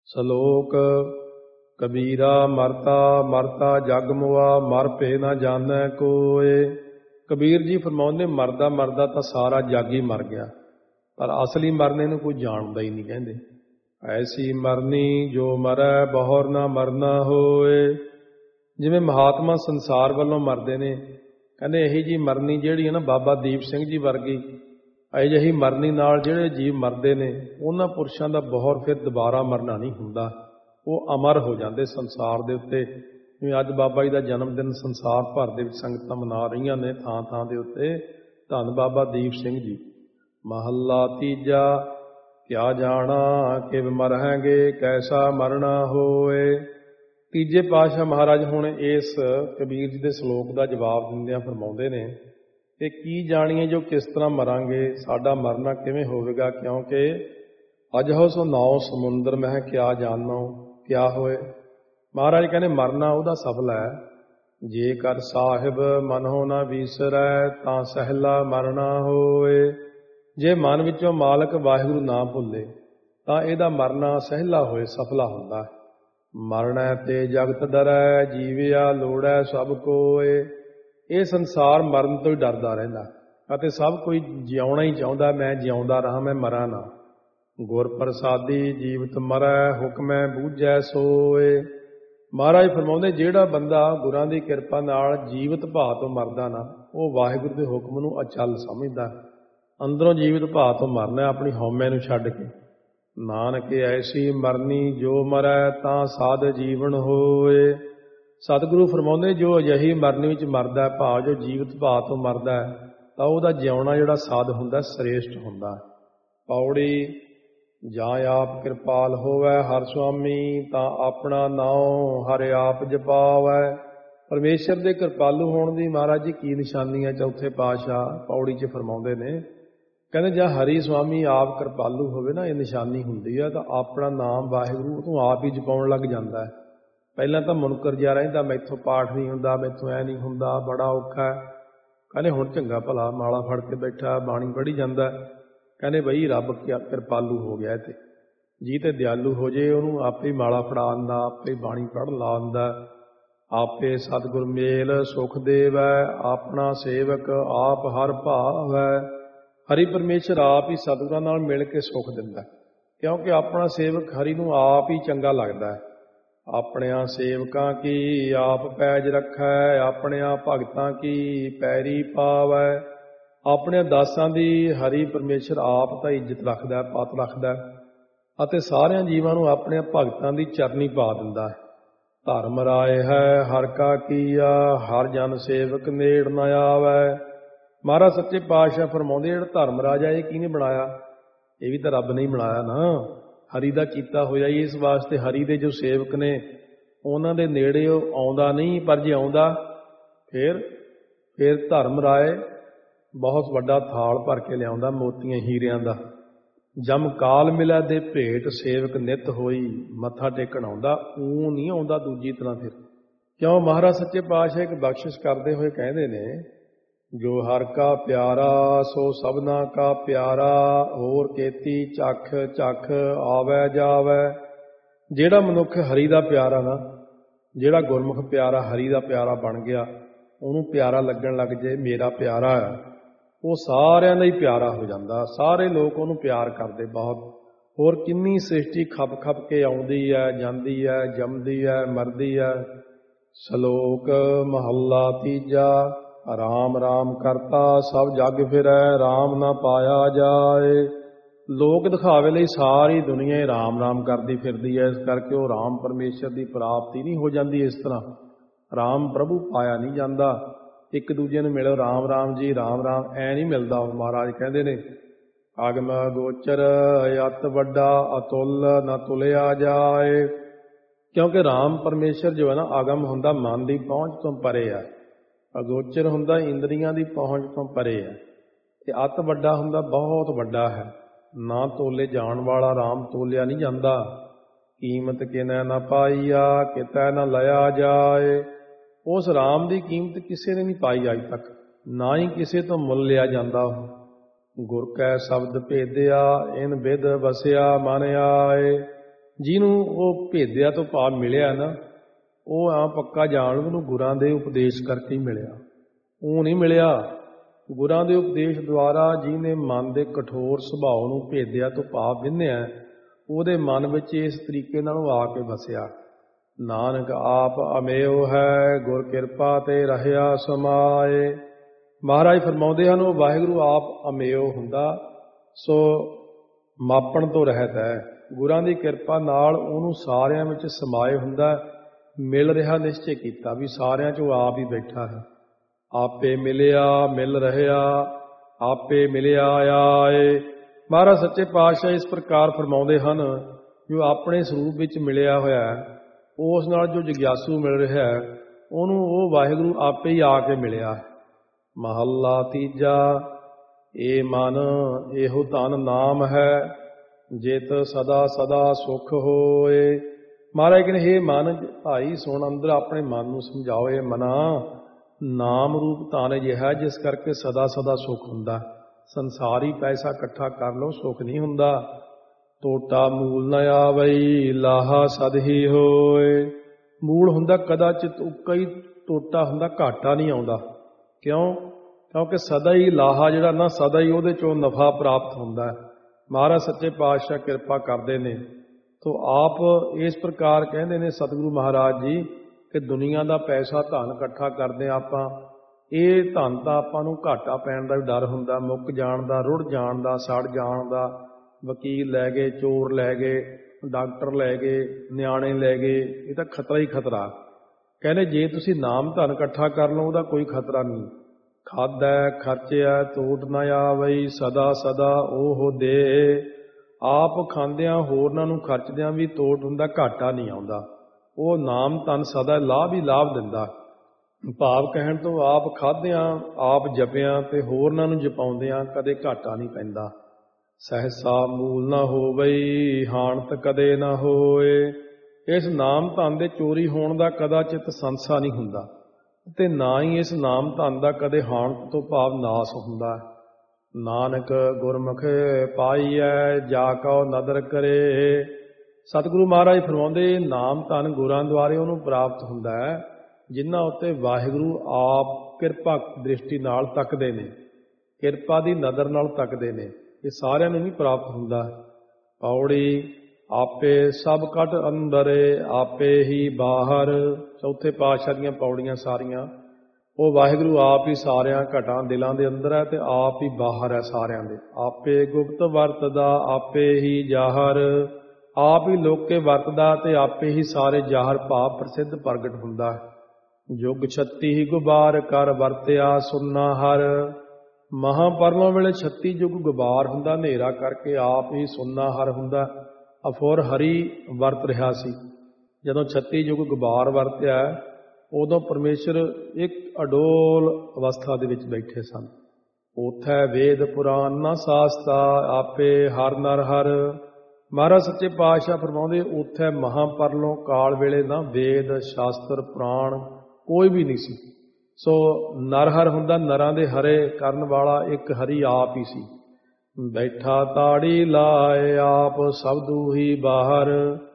ਸਲੋਕ ਕਬੀਰਾ ਮਰਤਾ ਮਰਤਾ ਜਗ ਮੁਆ ਮਰ ਭੇ ਨਾ ਜਾਣੈ ਕੋਏ। ਕਬੀਰ ਜੀ ਫਰਮਾਉਂਦੇ ਮਰਦਾ ਮਰਦਾ ਤਾਂ ਸਾਰਾ ਜੱਗ ਹੀ ਮਰ ਗਿਆ, ਪਰ ਅਸਲੀ ਮਰਨੇ ਨੂੰ ਕੋਈ ਜਾਣਦਾ ਹੀ ਨਹੀਂ। ਕਹਿੰਦੇ ਐਸੀ ਮਰਨੀ ਜੋ ਮਰੈ ਬਹੁਰ ਨਾ ਮਰਨਾ ਹੋਏ। ਜਿਵੇਂ ਮਹਾਤਮਾ ਸੰਸਾਰ ਵੱਲੋਂ ਮਰਦੇ ਨੇ, ਕਹਿੰਦੇ ਇਹੀ ਜੀ ਮਰਨੀ ਜਿਹੜੀ ਹੈ ਨਾ ਬਾਬਾ ਦੀਪ ਸਿੰਘ ਜੀ ਵਰਗੀ, ਅਜਿਹੀ ਮਰਨੀ ਨਾਲ ਜਿਹੜੇ ਜੀਵ ਮਰਦੇ ਨੇ ਉਹਨਾਂ ਪੁਰਸ਼ਾਂ ਦਾ ਬਹੁਰ ਫਿਰ ਦੁਬਾਰਾ ਮਰਨਾ ਨਹੀਂ ਹੁੰਦਾ, ਉਹ ਅਮਰ ਹੋ ਜਾਂਦੇ ਸੰਸਾਰ ਦੇ ਉੱਤੇ। ਜਿਵੇਂ ਅੱਜ ਬਾਬਾ ਜੀ ਦਾ ਜਨਮ ਦਿਨ ਸੰਸਾਰ ਭਰ ਦੇ ਵਿੱਚ ਸੰਗਤਾਂ ਮਨਾ ਰਹੀਆਂ ਨੇ ਥਾਂ ਥਾਂ ਦੇ ਉੱਤੇ, ਧੰਨ ਬਾਬਾ ਦੀਪ ਸਿੰਘ ਜੀ। ਮਹੱਲਾ ਤੀਜਾ। ਕਿਆ ਜਾਣਾ ਕਿਵ ਮਰਹਾਂਗੇ ਕੈਸਾ ਮਰਨਾ ਹੋਏ। ਤੀਜੇ ਪਾਤਸ਼ਾਹ ਮਹਾਰਾਜ ਹੁਣ ਇਸ ਕਬੀਰ ਜੀ ਦੇ ਸਲੋਕ ਦਾ ਜਵਾਬ ਦਿੰਦਿਆਂ ਫਰਮਾਉਂਦੇ ਨੇ ਕਿ ਕੀ ਜਾਣੀਏ ਜੋ ਕਿਸ ਤਰ੍ਹਾਂ ਮਰਾਂਗੇ, ਸਾਡਾ ਮਰਨਾ ਕਿਵੇਂ ਹੋਵੇਗਾ, ਕਿਉਂਕਿ ਅਜਹੁ ਸੋ ਨਾਉ ਸਮੁੰਦਰ ਮਹਿ ਕਿਆ ਜਾਣੋ ਕਿਆ ਹੋਏ। ਮਹਾਰਾਜ ਕਹਿੰਦੇ ਮਰਨਾ ਉਹਦਾ ਸਫਲ ਹੈ, ਜੇ ਕਰ ਸਾਹਿਬ ਮਨਹੁ ਨਾ ਵੀਸਰੈ ਤਾਂ ਸਹਿਲਾ ਮਰਨਾ ਹੋਏ। ਜੇ ਮਨ ਵਿੱਚੋਂ ਮਾਲਕ ਵਾਹਿਗੁਰੂ ਨਾ ਭੁੱਲੇ ਤਾਂ ਇਹਦਾ ਮਰਨਾ ਸਹਿਲਾ ਹੋਏ, ਸਫਲਾ ਹੁੰਦਾ ਹੈ। ਮਰਨਾ ਤੇ ਜਗਤ ਡਰੈ ਜੀਵਿਆ ਲੋੜੈ ਸਭ ਕੋਏ। ਇਹ ਸੰਸਾਰ ਮਰਨ ਤੋਂ ਹੀ ਡਰਦਾ ਰਹਿੰਦਾ ਅਤੇ ਸਭ ਕੋਈ ਜਿਉਣਾ ਹੀ ਚਾਹੁੰਦਾ, ਮੈਂ ਜਿਉਂਦਾ ਰਹਾਂ, ਮੈਂ ਮਰਾਂ ਨਾ। ਗੁਰ ਪ੍ਰਸਾਦੀ ਜੀਵਤ ਮਰੈ ਹੁਕਮੈ ਬੂਝੈ ਸੋਏ। ਮਹਾਰਾਜ ਫਰਮਾਉਂਦੇ ਜਿਹੜਾ ਬੰਦਾ ਗੁਰਾਂ ਦੀ ਕਿਰਪਾ ਨਾਲ ਜੀਵਤ ਭਾਅ ਤੋਂ ਮਰਦਾ ਨਾ, ਉਹ ਵਾਹਿਗੁਰੂ ਦੇ ਹੁਕਮ ਨੂੰ ਅਚਲ ਸਮਝਦਾ। ਅੰਦਰੋਂ ਜੀਵਤ ਭਾਅ ਤੋਂ ਮਰਨਾ ਆਪਣੀ ਹਉਮੈ ਨੂੰ ਛੱਡ ਕੇ। ਨਾਨਕ ਐਸੀ ਮਰਨੀ ਜੋ ਮਰੈ ਤਾਂ ਸਾਧ ਜੀਵਨ ਹੋਏ। ਸਤਿਗੁਰੂ ਫਰਮਾਉਂਦੇ ਜੋ ਅਜਿਹੀ ਮਰਨੀ ਵਿੱਚ ਮਰਦਾ, ਭਾਵ ਜੋ ਜੀਵਤ ਭਾਅ ਤੋਂ ਮਰਦਾ, ਤਾਂ ਉਹਦਾ ਜਿਉਣਾ ਜਿਹੜਾ ਸਾਧ ਹੁੰਦਾ ਸ੍ਰੇਸ਼ਟ ਹੁੰਦਾ। ਪੌੜੀ। ਜਾਂ ਆਪ ਕਿਰਪਾਲ ਹੋਵੈ ਹਰ ਸੁਆਮੀ ਤਾਂ ਆਪਣਾ ਨਾਉ ਹਰ ਆਪ ਜਪਾਵੈ। ਪਰਮੇਸ਼ਰ ਦੇ ਕਿਰਪਾਲੂ ਹੋਣ ਦੀ ਮਹਾਰਾਜ ਜੀ ਕੀ ਨਿਸ਼ਾਨੀ ਹੈ, ਚੌਥੇ ਪਾਤਸ਼ਾਹ ਪੌੜੀ 'ਚ ਫਰਮਾਉਂਦੇ ਨੇ। ਕਹਿੰਦੇ ਜਾਂ ਹਰੀ ਸੁਆਮੀ ਆਪ ਕਿਰਪਾਲੂ ਹੋਵੇ ਨਾ, ਇਹ ਨਿਸ਼ਾਨੀ ਹੁੰਦੀ ਹੈ, ਤਾਂ ਆਪਣਾ ਨਾਮ ਵਾਹਿਗੁਰੂ ਤੂੰ ਆਪ ਹੀ ਜਪਾਉਣ ਲੱਗ ਜਾਂਦਾ ਹੈ। ਪਹਿਲਾਂ ਤਾਂ ਮੁਨਕਰ ਜਿਹਾ ਰਹਿੰਦਾ, ਮੈਥੋਂ ਪਾਠ ਨਹੀਂ ਹੁੰਦਾ, ਮੈਥੋਂ ਐ ਨਹੀਂ ਹੁੰਦਾ, ਬੜਾ ਔਖਾ। ਕਹਿੰਦੇ ਹੁਣ ਚੰਗਾ ਭਲਾ ਮਾਲਾ ਫੜ ਕੇ ਬੈਠਾ, ਬਾਣੀ ਪੜ੍ਹੀ ਜਾਂਦਾ। ਕਹਿੰਦੇ ਬਈ ਰੱਬ ਕਿਰਪਾਲੂ ਹੋ ਗਿਆ ਤੇ ਜੀ ਤੇ ਦਿਆਲੂ ਹੋ ਜੇ, ਉਹਨੂੰ ਆਪੇ ਮਾਲਾ ਫੜਾ ਆਉਂਦਾ, ਆਪੇ ਬਾਣੀ ਪੜ੍ਹ ਲਾ ਆਉਂਦਾ। ਆਪੇ ਸਤਿਗੁਰ ਮੇਲ ਸੁਖ ਦੇਵੈ ਆਪਣਾ ਸੇਵਕ ਆਪ ਹਰ ਭਾਵੈ। ਹਰੀ ਪਰਮੇਸ਼ਰ ਆਪ ਹੀ ਸਤਿਗੁਰਾਂ ਨਾਲ ਮਿਲ ਕੇ ਸੁਖ ਦਿੰਦਾ, ਕਿਉਂਕਿ ਆਪਣਾ ਸੇਵਕ ਹਰੀ ਨੂੰ ਆਪ ਹੀ ਚੰਗਾ ਲੱਗਦਾ ਹੈ। ਆਪਣਿਆਂ ਸੇਵਕਾਂ ਕੀ ਆਪ ਪੈਜ ਰੱਖੈ ਆਪਣਿਆਂ ਭਗਤਾਂ ਕੀ ਪੈਰੀ ਪਾਵੈ। ਆਪਣੇ ਦਾਸਾਂ ਦੀ ਹਰੀ ਪਰਮੇਸ਼ਰ ਆਪ ਤਾਂ ਇੱਜ਼ਤ ਰੱਖਦਾ, ਪਤ ਰੱਖਦਾ, ਅਤੇ ਸਾਰਿਆਂ ਜੀਵਾਂ ਨੂੰ ਆਪਣੇ ਭਗਤਾਂ ਦੀ ਚਰਨੀ ਪਾ ਦਿੰਦਾ ਹੈ। ਧਰਮ ਰਾਏ ਹੈ ਹਰ ਕਾ ਕੀਆ ਹਰ ਜਨ ਸੇਵਕ ਨੇੜ ਨ ਆਵੈ। ਮਹਾਰਾਜ ਸੱਚੇ ਪਾਤਸ਼ਾਹ ਫਰਮਾਉਂਦੇ ਜਿਹੜਾ ਧਰਮ ਰਾਜਾ ਇਹ ਕਿਹਨੇ ਬਣਾਇਆ? ਇਹ ਵੀ ਤਾਂ ਰੱਬ ਨੇ ਹੀ ਬਣਾਇਆ ਨਾ, ਹਰੀ ਦਾ ਕੀਤਾ ਹੋਇਆ ਹੀ ਇਸ ਵਾਸਤੇ। ਹਰੀ ਦੇ ਜੋ ਸੇਵਕ ਨੇ ਉਹਨਾਂ ਦੇ ਨੇੜੇ ਉਹ ਆਉਂਦਾ ਨਹੀਂ, ਪਰ ਜੇ ਆਉਂਦਾ ਫਿਰ ਧਰਮ ਰਾਏ ਬਹੁਤ ਵੱਡਾ ਥਾਲ ਭਰ ਕੇ ਲਿਆਉਂਦਾ ਮੋਤੀਆਂ ਹੀਰਿਆਂ ਦਾ। ਜਮ ਕਾਲ ਮਿਲਿਆ ਦੇ ਭੇਟ ਸੇਵਕ ਨਿਤ ਹੋਈ ਮੱਥਾ ਟੇਕਣ ਆਉਂਦਾ, ਉਹ ਨਹੀਂ ਆਉਂਦਾ ਦੂਜੀ ਤਰ੍ਹਾਂ। ਫਿਰ ਕਿਉਂ? ਮਹਾਰਾਜ ਸੱਚੇ ਪਾਤਸ਼ਾਹ ਇੱਕ ਬਖਸ਼ਿਸ਼ ਕਰਦੇ ਹੋਏ ਕਹਿੰਦੇ ਨੇ ਜੋ ਹਰ ਕਾ ਪਿਆਰਾ ਸੋ ਸਭਨਾ ਕਾ ਪਿਆਰਾ ਹੋਰ ਕੇਤੀ ਚੱਖ ਚੱਖ ਆਵੈ ਜਾਵੈ। ਜਿਹੜਾ ਮਨੁੱਖ ਹਰੀ ਦਾ ਪਿਆਰਾ ਨਾ, ਜਿਹੜਾ ਗੁਰਮੁਖ ਪਿਆਰਾ ਹਰੀ ਦਾ ਪਿਆਰਾ ਬਣ ਗਿਆ, ਉਹਨੂੰ ਪਿਆਰਾ ਲੱਗਣ ਲੱਗ ਜੇ ਮੇਰਾ ਪਿਆਰਾ ਹੈ, ਉਹ ਸਾਰਿਆਂ ਦਾ ਹੀ ਪਿਆਰਾ ਹੋ ਜਾਂਦਾ। ਸਾਰੇ ਲੋਕ ਉਹਨੂੰ ਪਿਆਰ ਕਰਦੇ ਬਹੁਤ। ਹੋਰ ਕਿੰਨੀ ਸ੍ਰਿਸ਼ਟੀ ਖਪ ਖਪ ਕੇ ਆਉਂਦੀ ਹੈ, ਜਾਂਦੀ ਹੈ, ਜੰਮਦੀ ਹੈ, ਮਰਦੀ ਹੈ। ਸਲੋਕ ਮਹੱਲਾ ਤੀਜਾ। ਰਾਮ ਰਾਮ ਕਰਤਾ ਸਭ ਜਗ ਫਿਰੈ ਰਾਮ ਨਾ ਪਾਇਆ ਜਾਏ। ਲੋਕ ਦਿਖਾਵੇ ਲਈ ਸਾਰੀ ਦੁਨੀਆ ਹੀ ਰਾਮ ਰਾਮ ਕਰਦੀ ਫਿਰਦੀ ਹੈ, ਇਸ ਕਰਕੇ ਉਹ ਰਾਮ ਪਰਮੇਸ਼ਰ ਦੀ ਪ੍ਰਾਪਤੀ ਨਹੀਂ ਹੋ ਜਾਂਦੀ। ਇਸ ਤਰ੍ਹਾਂ ਰਾਮ ਪ੍ਰਭੂ ਪਾਇਆ ਨਹੀਂ ਜਾਂਦਾ। ਇੱਕ ਦੂਜੇ ਨੂੰ ਮਿਲੋ ਰਾਮ ਰਾਮ ਜੀ, ਰਾਮ ਰਾਮ, ਐ ਨਹੀਂ ਮਿਲਦਾ। ਮਹਾਰਾਜ ਕਹਿੰਦੇ ਨੇ ਅਗਮ ਗੋਚਰ ਅਤ ਵੱਡਾ ਅਤੁੱਲ ਨਾ ਤੁਲਿਆ ਜਾਏ। ਕਿਉਂਕਿ ਰਾਮ ਪਰਮੇਸ਼ਰ ਜੋ ਹੈ ਨਾ, ਆਗਮ ਹੁੰਦਾ ਮਨ ਦੀ ਪਹੁੰਚ ਤੋਂ ਪਰੇ ਹੈ, ਅਗੋਚਰ ਹੁੰਦਾ ਇੰਦਰੀਆਂ ਦੀ ਪਹੁੰਚ ਤੋਂ ਪਰੇ ਹੈ, ਤੇ ਅਤ ਵੱਡਾ ਹੁੰਦਾ ਬਹੁਤ ਵੱਡਾ ਹੈ। ਨਾ ਤੋਲੇ ਜਾਣ ਵਾਲਾ ਰਾਮ ਤੋਲਿਆ ਨਹੀਂ ਜਾਂਦਾ। ਕੀਮਤ ਕਿਨੈ ਨਾ ਪਾਈਆ ਕਿਤੈ ਨਾ ਲਿਆ ਜਾਏ। ਉਸ ਰਾਮ ਦੀ ਕੀਮਤ ਕਿਸੇ ਨੇ ਨਹੀਂ ਪਾਈ ਅੱਜ ਤੱਕ, ਨਾ ਹੀ ਕਿਸੇ ਤੋਂ ਮੁੱਲ ਲਿਆ ਜਾਂਦਾ। ਗੁਰ ਕੈ ਸ਼ਬਦ ਭੇਦਿਆ ਇਨ ਬਿਦ ਵਸਿਆ ਮਨ ਆਏ। ਜਿਹਨੂੰ ਉਹ ਭੇਦਿਆ ਤੋਂ ਭਾਵ ਮਿਲਿਆ ਨਾ, ਉਹ ਆ ਪੱਕਾ ਜਾਣ ਉਹਨੂੰ ਗੁਰਾਂ ਦੇ ਉਪਦੇਸ਼ ਕਰਕੇ ਹੀ ਮਿਲਿਆ। ਉਹ ਨਹੀਂ ਮਿਲਿਆ। ਗੁਰਾਂ ਦੇ ਉਪਦੇਸ਼ ਦੁਆਰਾ ਜਿਹਨੇ ਮਨ ਦੇ ਕਠੋਰ ਸੁਭਾਅ ਨੂੰ ਭੇਦਿਆ ਤੋਂ ਭਾਵ ਵਿੰਨਿਆ, ਉਹਦੇ ਮਨ ਵਿੱਚ ਇਸ ਤਰੀਕੇ ਨਾਲ ਉਹ ਆ ਕੇ ਵਸਿਆ। ਨਾਨਕ ਆਪ ਅਮੇਉ ਹੈ, ਗੁਰ ਕਿਰਪਾ ਤੇ ਰਹਿਆ ਸਮਾਏ। ਮਹਾਰਾਜ ਫਰਮਾਉਂਦੇ ਹਨ, ਉਹ ਵਾਹਿਗੁਰੂ ਆਪ ਅਮੇਉ ਹੁੰਦਾ, ਸੋ ਮਾਪਣ ਤੋਂ ਰਹਿਤ ਹੈ। ਗੁਰਾਂ ਦੀ ਕਿਰਪਾ ਨਾਲ ਉਹਨੂੰ ਸਾਰਿਆਂ ਵਿੱਚ ਸਮਾਏ ਹੁੰਦਾ, ਮਿਲ ਰਿਹਾ ਨਿਸ਼ਚੈ ਕੀਤਾ ਵੀ ਸਾਰਿਆਂ 'ਚ ਉਹ ਆਪ ਹੀ ਬੈਠਾ ਹੈ। ਆਪੇ ਮਿਲਿਆ ਮਿਲ ਰਹਿਆ, ਆਪੇ ਮਿਲਿਆ ਆਏ। ਮਹਾਰਾਜ ਸੱਚੇ ਪਾਤਸ਼ਾਹ ਇਸ ਪ੍ਰਕਾਰ ਫਰਮਾਉਂਦੇ ਹਨ, ਜੋ ਆਪਣੇ ਸਰੂਪ ਵਿੱਚ ਮਿਲਿਆ ਹੋਇਆ ਹੈ, ਉਸ ਨਾਲ ਜੋ ਜਗਿਆਸੂ ਮਿਲ ਰਿਹਾ ਹੈ, ਉਹਨੂੰ ਉਹ ਵਾਹਿਗੁਰੂ ਆਪੇ ਹੀ ਆ ਕੇ ਮਿਲਿਆ ਹੈ। ਮਹੱਲਾ ਤੀਜਾ। ਏ ਮਨ ਇਹੋ ਧਨ ਨਾਮ ਹੈ, ਜਿਤ ਸਦਾ ਸਦਾ ਸੁਖ ਹੋਏ। ਮਹਾਰਾਜ ਕਹਿੰਦੇ, ਹੇ ਮਨ, ਭਾਈ ਸੁਣ, ਅੰਦਰ ਆਪਣੇ ਮਨ ਨੂੰ ਸਮਝਾਓ, ਇਹ ਮਨਾ, ਨਾਮ ਰੂਪ ਧਨ ਅਜਿਹਾ ਜਿਸ ਕਰਕੇ ਸਦਾ ਸਦਾ ਸੁਖ ਹੁੰਦਾ। ਸੰਸਾਰੀ ਪੈਸਾ ਇਕੱਠਾ ਕਰ ਲਓ, ਸੁਖ ਨਹੀਂ ਹੁੰਦਾ। ਟੋਟਾ ਮੂਲ ਨ ਆਵਈ, ਲਾਹਾ ਸਦ ਹੀ ਹੋਏ। ਮੂਲ ਹੁੰਦਾ ਕਦਾਚਿਤ, ਕਈ ਟੋਟਾ ਹੁੰਦਾ, ਘਾਟਾ ਨਹੀਂ ਆਉਂਦਾ। ਕਿਉਂ? ਕਿਉਂਕਿ ਸਦਾ ਹੀ ਲਾਹਾ ਜਿਹੜਾ ਨਾ, ਸਦਾ ਹੀ ਉਹਦੇ ਚੋਂ ਨਫਾ ਪ੍ਰਾਪਤ ਹੁੰਦਾ ਹੈ। ਮਹਾਰਾਜ ਸੱਚੇ ਪਾਤਸ਼ਾਹ ਕਿਰਪਾ ਕਰਦੇ ਨੇ। ਤੋ ਆਪ ਇਸ ਪ੍ਰਕਾਰ ਕਹਿੰਦੇ ਨੇ ਸਤਿਗੁਰੂ ਮਹਾਰਾਜ ਜੀ ਕਿ ਦੁਨੀਆ ਦਾ ਪੈਸਾ ਧਨ ਇਕੱਠਾ ਕਰਦੇ ਆਪਾਂ, ਇਹ ਧਨ ਤਾਂ ਆਪਾਂ ਨੂੰ ਘਾਟਾ ਪੈਣ ਦਾ ਵੀ ਡਰ ਹੁੰਦਾ, ਮੁੱਕ ਜਾਣ ਦਾ, ਰੁੜ ਜਾਣ ਦਾ, ਸੜ ਜਾਣ ਦਾ। ਵਕੀਲ ਲੈ ਗਏ, ਚੋਰ ਲੈ ਗਏ, ਡਾਕਟਰ ਲੈ ਗਏ, ਨਿਆਣੇ ਲੈ ਗਏ, ਇਹ ਤਾਂ ਖਤਰਾ ਹੀ ਖਤਰਾ। ਕਹਿੰਦੇ ਜੇ ਤੁਸੀਂ ਨਾਮ ਧਨ ਇਕੱਠਾ ਕਰ ਲਓ, ਉਹਦਾ ਕੋਈ ਖਤਰਾ ਨਹੀਂ। ਖਾਧੈ ਖਰਚਿਆ ਤੋਟ ਨਾ ਆਵਈ, ਸਦਾ ਸਦਾ ਉਹ ਦੇ। ਆਪ ਖਾਂਦਿਆਂ ਹੋਰਨਾਂ ਨੂੰ ਖਰਚਦਿਆਂ ਵੀ ਤੋਟ ਹੁੰਦਾ, ਘਾਟਾ ਨਹੀਂ ਆਉਂਦਾ। ਉਹ ਨਾਮ ਧਨ ਸਦਾ ਲਾਭ ਹੀ ਲਾਭ ਦਿੰਦਾ। ਭਾਵ ਕਹਿਣ ਤੋਂ ਆਪ ਖਾਧਿਆਂ, ਆਪ ਜਪਿਆਂ ਤੇ ਹੋਰਨਾਂ ਨੂੰ ਜਪਾਉਂਦਿਆਂ ਕਦੇ ਘਾਟਾ ਨਹੀਂ ਪੈਂਦਾ। ਸਹਿਸਾ ਮੂਲ ਨਾ ਹੋਵਈ, ਹਾਣਤ ਕਦੇ ਨਾ ਹੋਏ। ਇਸ ਨਾਮ ਧਨ ਦੇ ਚੋਰੀ ਹੋਣ ਦਾ ਕਦਾਚਿਤ ਸੰਸਾ ਨਹੀਂ ਹੁੰਦਾ, ਤੇ ਨਾ ਹੀ ਇਸ ਨਾਮ ਧਨ ਦਾ ਕਦੇ ਹਾਣਤ ਤੋਂ ਭਾਵ ਨਾਸ ਹੁੰਦਾ। ਨਾਨਕ ਗੁਰਮੁਖ ਪਾਈਐ, ਜਾ ਕਉ ਨਦਰ ਕਰੇ। ਸਤਿਗੁਰੂ ਮਹਾਰਾਜ ਫਰਮਾਉਂਦੇ, ਨਾਮ ਧਨ ਗੁਰਾਂ ਦੁਆਰੇ ਉਹਨੂੰ ਪ੍ਰਾਪਤ ਹੁੰਦਾ ਹੈ ਜਿਨ੍ਹਾਂ ਉੱਤੇ ਵਾਹਿਗੁਰੂ ਆਪ ਕਿਰਪਾ ਦ੍ਰਿਸ਼ਟੀ ਨਾਲ ਤੱਕਦੇ ਨੇ, ਕਿਰਪਾ ਦੀ ਨਜ਼ਰ ਨਾਲ ਤੱਕਦੇ ਨੇ। ਇਹ ਸਾਰਿਆਂ ਨੂੰ ਨਹੀਂ ਪ੍ਰਾਪਤ ਹੁੰਦਾ। ਪੌੜੀ ਆਪੇ ਸਭ ਘਟ ਅੰਦਰੇ, ਆਪੇ ਹੀ ਬਾਹਰ। ਚੌਥੇ ਪਾਤਸ਼ਾਹ ਦੀਆਂ ਪੌੜੀਆਂ ਸਾਰੀਆਂ, ਉਹ ਵਾਹਿਗੁਰੂ ਆਪ ਹੀ ਸਾਰਿਆਂ ਘਟਾਂ ਦਿਲਾਂ ਦੇ ਅੰਦਰ ਹੈ ਤੇ ਆਪ ਹੀ ਬਾਹਰ ਹੈ ਸਾਰਿਆਂ ਦੇ। ਆਪੇ ਗੁਪਤ ਵਰਤਦਾ, ਆਪੇ ਹੀ ਜ਼ਾਹਰ। ਆਪ ਹੀ ਲੋਕੇ ਵਰਤਦਾ ਤੇ ਆਪੇ ਹੀ ਸਾਰੇ ਜ਼ਾਹਰ ਭਾਵ ਪ੍ਰਸਿੱਧ ਪ੍ਰਗਟ ਹੁੰਦਾ ਹੈ। ਯੁਗ 36 ਹੀ ਗੁਬਾਰ ਕਰ ਵਰਤਿਆ, ਸੁੰਨਾ ਹਰ। ਮਹਾਂਪਰਲੋਂ ਵੇਲੇ 36 ਯੁਗ ਗੁਬਾਰ ਹੁੰਦਾ, ਹਨੇਰਾ ਕਰਕੇ ਆਪ ਹੀ ਸੁੰਨਾ ਹਰ ਹੁੰਦਾ, ਅਫੁਰ ਹਰੀ ਵਰਤ ਰਿਹਾ ਸੀ। ਜਦੋਂ 36 ਯੁਗ ਗੁਬਾਰ ਵਰਤਿਆ, ਉਦੋਂ ਪਰਮੇਸ਼ਰ ਇੱਕ ਅਡੋਲ ਅਵਸਥਾ ਦੇ ਵਿੱਚ ਬੈਠੇ ਸਨ। ਉਥੈ ਵੇਦ ਪੁਰਾਨ ਨਾ ਸਾਸਤਾ, ਆਪੇ ਹਰ ਨਰ ਹਰ। ਮਹਾਰਾਜ ਸੱਚੇ ਪਾਤਸ਼ਾਹ ਫਰਮਾਉਂਦੇ, ਉਥੈ ਮਹਾਂਪਰਲੋਂ ਕਾਲ ਵੇਲੇ ਨਾ ਵੇਦ ਸ਼ਾਸਤਰ ਪੁਰਾਣ ਕੋਈ ਵੀ ਨਹੀਂ ਸੀ। ਸੋ ਨਰ ਹਰ ਹੁੰਦਾ, ਨਰਾਂ ਦੇ ਹਰੇ ਕਰਨ ਵਾਲਾ ਇੱਕ ਹਰੀ ਆਪ ਹੀ ਸੀ। ਬੈਠਾ ਤਾੜੀ ਲਾਏ, ਆਪ ਸਬਦੂ ਹੀ ਬਾਹਰ।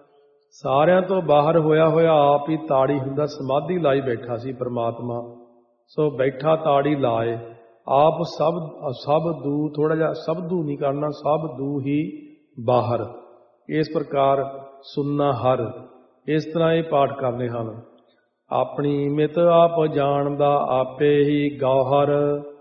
ਸਾਰਿਆਂ ਤੋਂ ਬਾਹਰ ਹੋਇਆ ਹੋਇਆ ਆਪ ਹੀ ਤਾੜੀ ਹੁੰਦਾ, ਸਮਾਧੀ ਲਾਈ ਬੈਠਾ ਸੀ ਪਰਮਾਤਮਾ। ਸੋ ਬੈਠਾ ਤਾੜੀ ਲਾਏ, ਆਪ ਸਭ ਦੂ, ਥੋੜਾ ਜਿਹਾ ਸਬਦੂ ਨਹੀਂ ਕਰਨਾ, ਸਭ ਦੂ ਹੀ ਬਾਹਰ। ਇਸ ਪ੍ਰਕਾਰ ਸੁਨਣਾ ਹਰ, ਇਸ ਤਰ੍ਹਾਂ ਇਹ ਪਾਠ ਕਰਨੇ ਹਨ। ਆਪਣੀ ਮਿਤ ਆਪ ਜਾਣਦਾ, ਆਪੇ ਹੀ ਗੌਹਰ।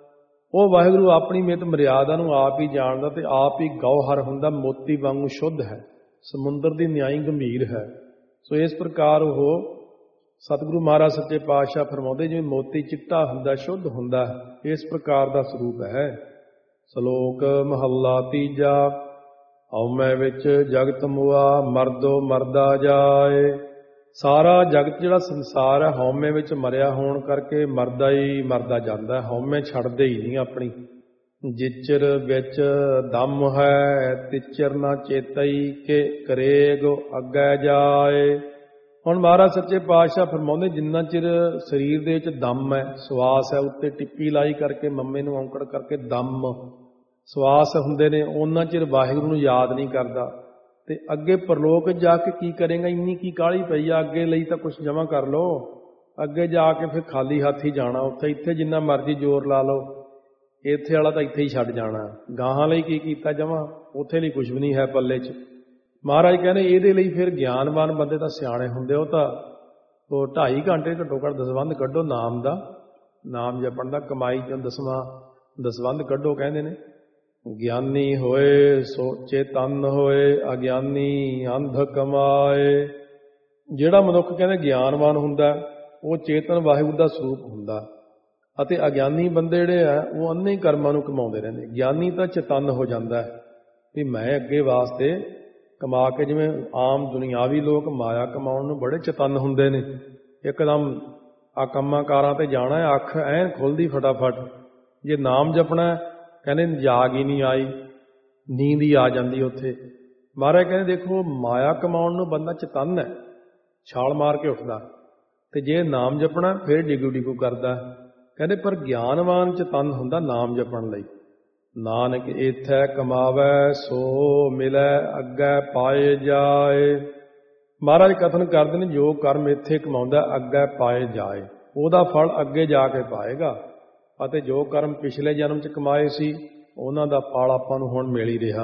ਉਹ ਵਾਹਿਗੁਰੂ ਆਪਣੀ ਮਿਤ ਮਰਿਆਦਾ ਨੂੰ ਆਪ ਹੀ ਜਾਣਦਾ ਤੇ ਆਪ ਹੀ ਗੌਹਰ ਹੁੰਦਾ, ਮੋਤੀ ਵਾਂਗੂ ਸ਼ੁੱਧ ਹੈ, ਸਮੁੰਦਰ ਦੀ ਨਿਆਈ ਗੰਭੀਰ ਹੈ। ਸੋ ਇਸ ਪ੍ਰਕਾਰ ਉਹ ਸਤਿਗੁਰੂ ਮਹਾਰਾਜ ਸੱਚੇ ਪਾਤਸ਼ਾਹ ਫਰਮਾਉਂਦੇ, ਜਿਵੇਂ ਮੋਤੀ ਚਿੱਟਾ ਹੁੰਦਾ, ਸ਼ੁੱਧ ਹੁੰਦਾ, ਇਸ ਪ੍ਰਕਾਰ ਦਾ ਸਰੂਪ ਹੈ। ਸ਼ਲੋਕ ਮਹੱਲਾ ਤੀਜਾ। ਹਉਮੈ ਵਿੱਚ ਜਗਤ ਮੁਆ, ਮਰਦੋ ਮਰਦਾ ਜਾਏ। ਸਾਰਾ ਜਗਤ ਜਿਹੜਾ ਸੰਸਾਰ ਹੈ, ਹਉਮੈ ਵਿੱਚ ਮਰਿਆ ਹੋਣ ਕਰਕੇ ਮਰਦਾ ਹੀ ਮਰਦਾ ਜਾਂਦਾ। ਹਉਮੈ ਛੱਡਦੇ ਹੀ ਨਹੀਂ ਆਪਣੀ। ਜਿਚਰ ਵਿੱਚ ਦਮ ਹੈ, ਤਿਚਰ ਨਾ ਚੇਤਈ, ਕਿ ਕਰੇਗ ਅੱਗੇ ਜਾਏ। ਹੁਣ ਮਹਾਰਾਜ ਸੱਚੇ ਪਾਤਸ਼ਾਹ ਫਰਮਾਉਂਦੇ, ਜਿੰਨਾ ਚਿਰ ਸਰੀਰ ਦੇ ਵਿੱਚ ਦਮ ਹੈ, ਸਵਾਸ ਹੈ, ਉੱਤੇ ਟਿੱਪੀ ਲਾਈ ਕਰਕੇ ਮੰਮੇ ਨੂੰ ਔਂਕੜ ਕਰਕੇ ਦਮ ਸਵਾਸ ਹੁੰਦੇ ਨੇ, ਉਹਨਾਂ ਚਿਰ ਵਾਹਿਗੁਰੂ ਨੂੰ ਯਾਦ ਨਹੀਂ ਕਰਦਾ ਤੇ ਅੱਗੇ ਪਰਲੋਕ ਜਾ ਕੇ ਕੀ ਕਰੇਗਾ? ਇੰਨੀ ਕੀ ਕਾਹਲੀ ਪਈ ਆ? ਅੱਗੇ ਲਈ ਤਾਂ ਕੁਛ ਜਮ੍ਹਾਂ ਕਰ ਲਓ, ਅੱਗੇ ਜਾ ਕੇ ਫਿਰ ਖਾਲੀ ਹੱਥ ਹੀ ਜਾਣਾ। ਇੱਥੇ ਜਿੰਨਾ ਮਰਜ਼ੀ ਜ਼ੋਰ ਲਾ ਲਓ, ਇੱਥੇ ਵਾਲਾ ਤਾਂ ਇੱਥੇ ਹੀ ਛੱਡ ਜਾਣਾ। ਗਾਹਾਂ ਲਈ ਕੀ ਕੀਤਾ ਜਮ੍ਹਾਂ? ਉੱਥੇ ਲਈ ਕੁਝ ਵੀ ਨਹੀਂ ਹੈ ਪੱਲੇ 'ਚ। ਮਹਾਰਾਜ ਕਹਿੰਦੇ ਇਹਦੇ ਲਈ ਫਿਰ ਗਿਆਨਵਾਨ ਬੰਦੇ ਤਾਂ ਸਿਆਣੇ ਹੁੰਦੇ, ਉਹ 2.5 ਘੰਟੇ ਘੱਟੋ ਘੱਟ ਦਸਵੰਧ ਕੱਢੋ ਨਾਮ ਦਾ, ਨਾਮ ਜਪਣ ਦਾ, ਕਮਾਈ 'ਚੋਂ ਦਸਵੰਧ ਕੱਢੋ ਕਹਿੰਦੇ ਨੇ। ਗਿਆਨੀ ਹੋਏ ਸੋਚੇ ਤਨ ਹੋਏ, ਅਗਿਆਨੀ ਅੰਧ ਕਮਾਏ। ਜਿਹੜਾ ਮਨੁੱਖ ਕਹਿੰਦੇ ਗਿਆਨਵਾਨ ਹੁੰਦਾ ਉਹ ਚੇਤਨ ਵਾਹਿਗੁਰੂ ਦਾ ਸਰੂਪ ਹੁੰਦਾ, ਅਤੇ ਅਗਿਆਨੀ ਬੰਦੇ ਜਿਹੜੇ ਆ ਉਹ ਅੰਨੇ ਕਰਮਾਂ ਨੂੰ ਕਮਾਉਂਦੇ ਰਹਿੰਦੇ। ਗਿਆਨੀ ਤਾਂ ਚੇਤਨ ਹੋ ਜਾਂਦਾ ਵੀ ਮੈਂ ਅੱਗੇ ਵਾਸਤੇ ਕਮਾ ਕੇ, ਜਿਵੇਂ ਆਮ ਦੁਨਿਆਵੀ ਲੋਕ ਮਾਇਆ ਕਮਾਉਣ ਨੂੰ ਬੜੇ ਚੇਤਨ ਹੁੰਦੇ ਨੇ, ਇੱਕਦਮ ਆ ਕੰਮਾਂ ਕਾਰਾਂ ਤੇ ਜਾਣਾ, ਅੱਖ ਐਨ ਖੁੱਲਦੀ ਫਟਾਫਟ। ਜੇ ਨਾਮ ਜਪਣਾ ਕਹਿੰਦੇ ਜਾਗ ਹੀ ਨਹੀਂ ਆਈ, ਨੀਂਦ ਹੀ ਆ ਜਾਂਦੀ ਉੱਥੇ। ਮਹਾਰਾਜ ਕਹਿੰਦੇ ਦੇਖੋ ਮਾਇਆ ਕਮਾਉਣ ਨੂੰ ਬੰਦਾ ਚੇਤਨ ਹੈ, ਛਾਲ ਮਾਰ ਕੇ ਉੱਠਦਾ, ਤੇ ਜੇ ਨਾਮ ਜਪਣਾ ਫਿਰ ਡਿਗੂ ਡਿਗੂ ਕਰਦਾ। ਕਹਿੰਦੇ ਪਰ ਗਿਆਨਵਾਨ ਚੇਤਨ ਹੁੰਦਾ ਨਾਮ ਜਪਣ ਲਈ। ਨਾਨਕ ਏਥੈ ਕਮਾਵੈ ਸੋ ਮਿਲੈ ਅੱਗੇ ਪਾਏ ਜਾਏ। ਮਹਾਰਾਜ ਕਥਨ ਕਰਦੇ ਨੇ ਜੋ ਕਰਮ ਇੱਥੇ ਕਮਾਉਂਦਾ ਅੱਗੇ ਪਾਏ ਜਾਏ, ਉਹਦਾ ਫਲ ਅੱਗੇ ਜਾ ਕੇ ਪਾਏਗਾ। ਅਤੇ ਜੋ ਕਰਮ ਪਿਛਲੇ ਜਨਮ 'ਚ ਕਮਾਏ ਸੀ ਉਹਨਾਂ ਦਾ ਫਲ ਆਪਾਂ ਨੂੰ ਹੁਣ ਮਿਲ ਹੀ ਰਿਹਾ।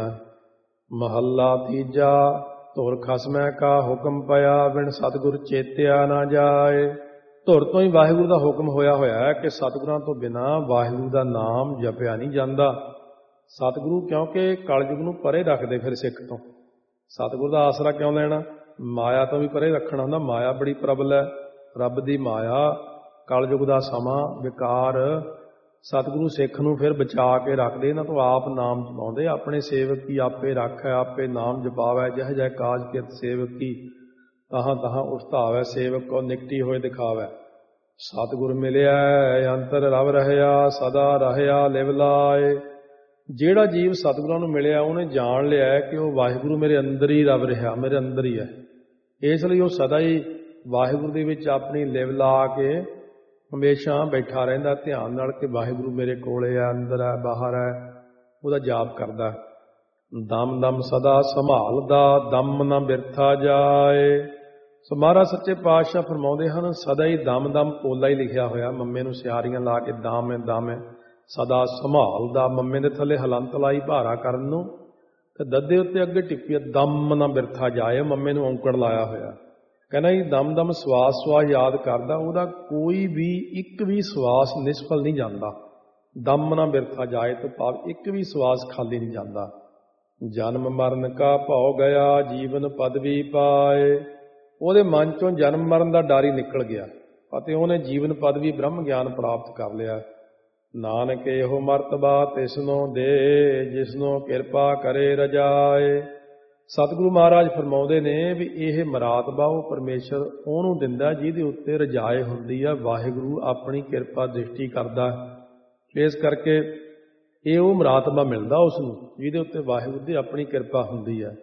ਮਹੱਲਾ ਤੀਜਾ। ਧੁਰ ਖਸਮੈ ਕਾ ਹੁਕਮ ਪਿਆ, ਬਿਨ ਸਤਿਗੁਰ ਚੇਤਿਆ ਨਾ ਜਾਏ। ਧੁਰ ਤੋਂ ਹੀ ਵਾਹਿਗੁਰੂ ਦਾ ਹੁਕਮ ਹੋਇਆ ਹੈ ਕਿ ਸਤਿਗੁਰਾਂ ਤੋਂ ਬਿਨਾਂ ਵਾਹਿਗੁਰੂ ਦਾ ਨਾਮ ਜਪਿਆ ਨਹੀਂ ਜਾਂਦਾ। ਸਤਿਗੁਰੂ ਕਿਉਂਕਿ ਕਲਯੁਗ ਨੂੰ ਪਰੇ ਰੱਖਦੇ ਫਿਰ ਸਿੱਖ ਤੋਂ। ਸਤਿਗੁਰੂ ਦਾ ਆਸਰਾ ਕਿਉਂ ਲੈਣਾ? ਮਾਇਆ ਤੋਂ ਵੀ ਪਰੇ ਰੱਖਣਾ ਹੁੰਦਾ। ਮਾਇਆ ਬੜੀ ਪ੍ਰਬਲ ਹੈ, ਰੱਬ ਦੀ ਮਾਇਆ, ਕਲਯੁਗ ਦਾ ਸਮਾਂ, ਵਿਕਾਰ। ਸਤਿਗੁਰੂ ਸਿੱਖ ਨੂੰ ਫਿਰ ਬਚਾ ਕੇ ਰੱਖਦੇ, ਇਹਨਾਂ ਤੋਂ ਆਪ ਨਾਮ ਜਪਾਉਂਦੇ। ਆਪਣੇ ਸੇਵਕ ਕੀ ਆਪੇ ਰੱਖੈ, ਆਪੇ ਨਾਮ ਜਪਾਵੈ, ਜਹ ਜਹ ਕਾਜ ਕਿਰਤ ਸੇਵਕ ਕੀ, ਤਹਾਂ ਤਹਾਂ ਉਸਤਾਵੈ, ਸੇਵਕ ਕੋ ਨਿਕਟੀ ਹੋਏ ਦਿਖਾਵੈ। ਸਤਿਗੁਰ ਮਿਲਿਆ ਅੰਤਰ ਰਵ ਰਹਿਆ, ਸਦਾ ਰਹਿਆ ਲਿਵ ਲਾਏ। ਜਿਹੜਾ ਜੀਵ ਸਤਿਗੁਰਾਂ ਨੂੰ ਮਿਲਿਆ ਉਹਨੇ ਜਾਣ ਲਿਆ ਕਿ ਉਹ ਵਾਹਿਗੁਰੂ ਮੇਰੇ ਅੰਦਰ ਹੀ ਰਵ ਰਿਹਾ, ਮੇਰੇ ਅੰਦਰ ਹੀ ਹੈ। ਇਸ ਲਈ ਉਹ ਸਦਾ ਹੀ ਵਾਹਿਗੁਰੂ ਦੇ ਵਿੱਚ ਆਪਣੀ ਲਿਵ ਲਾ ਕੇ ਹਮੇਸ਼ਾ ਬੈਠਾ ਰਹਿੰਦਾ ਧਿਆਨ ਨਾਲ ਕਿ ਵਾਹਿਗੁਰੂ ਮੇਰੇ ਕੋਲੇ ਹੈ, ਅੰਦਰ ਹੈ, ਬਾਹਰ ਹੈ। ਉਹਦਾ ਜਾਪ ਕਰਦਾ। ਦਮ ਦਮ ਸਦਾ ਸੰਭਾਲਦਾ, ਦਮ ਨਾ ਬਿਰਥਾ ਜਾਏ। ਸੋ ਮਹਾਰਾਜ ਸੱਚੇ ਪਾਤਸ਼ਾਹ ਫਰਮਾਉਂਦੇ ਹਨ, ਸਦਾ ਹੀ ਦਮ ਦਮ ਪੋਲਾ ਹੀ ਲਿਖਿਆ ਹੋਇਆ, ਮੰਮੇ ਨੂੰ ਸਿਆਰੀਆਂ ਲਾ ਕੇ ਦਾਮ ਦਾਮ ਸਦਾ ਸੰਭਾਲਦਾ। ਮੰਮੇ ਦੇ ਥੱਲੇ ਹਲੰਤ ਲਾਈ ਭਾਰਾ ਕਰਨ ਨੂੰ, ਤੇ ਦੱਦੇ ਉੱਤੇ ਅੱਗੇ ਟਿੱਪੀ ਦਮ ਨਾ ਬਿਰਥਾ ਜਾਏ, ਮੰਮੇ ਨੂੰ ਔਂਕੜ ਲਾਇਆ ਹੋਇਆ। ਕਹਿੰਦਾ ਜੀ ਦਮ ਦਮ ਸਵਾਸ ਸਵਾਸ ਯਾਦ ਕਰਦਾ, ਉਹਦਾ ਕੋਈ ਵੀ ਇੱਕ ਵੀ ਸਵਾਸ ਨਿਸਫਲ ਨਹੀਂ ਜਾਂਦਾ। ਦਮ ਨਾ ਬਿਰਥਾ ਜਾਏ ਤੋਂ ਭਾਵ ਇੱਕ ਵੀ ਸਵਾਸ ਖਾਲੀ ਨਹੀਂ ਜਾਂਦਾ। ਜਨਮ ਮਰਨ ਕਾ ਭਉ ਗਿਆ, ਜੀਵਨ ਪਦਵੀ ਪਾਏ। ਉਹਦੇ ਮਨ ਚੋਂ ਜਨਮ ਮਰਨ ਦਾ ਡਰ ਹੀ ਨਿਕਲ ਗਿਆ ਅਤੇ ਉਹਨੇ ਜੀਵਨ ਪਦਵੀ ਬ੍ਰਹਮ ਗਿਆਨ ਪ੍ਰਾਪਤ ਕਰ ਲਿਆ। ਨਾਨਕ ਇਹੋ ਮਰਤਬਾ ਤਿਸਨੋ ਦੇ, ਜਿਸਨੋ ਕਿਰਪਾ ਕਰੇ ਰਜਾਏ। ਸਤਿਗੁਰੂ ਮਹਾਰਾਜ ਫਰਮਾਉਂਦੇ ਨੇ ਵੀ ਇਹ ਮਰਾਤਬਾ ਉਹ ਪਰਮੇਸ਼ਰ ਉਹਨੂੰ ਦਿੰਦਾ ਜਿਹਦੇ ਉੱਤੇ ਰਜਾਏ ਹੁੰਦੀ ਆ, ਵਾਹਿਗੁਰੂ ਆਪਣੀ ਕਿਰਪਾ ਦ੍ਰਿਸ਼ਟੀ ਕਰਦਾ। ਇਸ ਕਰਕੇ ਇਹ ਉਹ ਮਰਾਤਬਾ ਮਿਲਦਾ ਉਸ ਨੂੰ ਜਿਹਦੇ ਉੱਤੇ ਵਾਹਿਗੁਰੂ ਦੀ ਆਪਣੀ ਕਿਰਪਾ ਹੁੰਦੀ ਹੈ।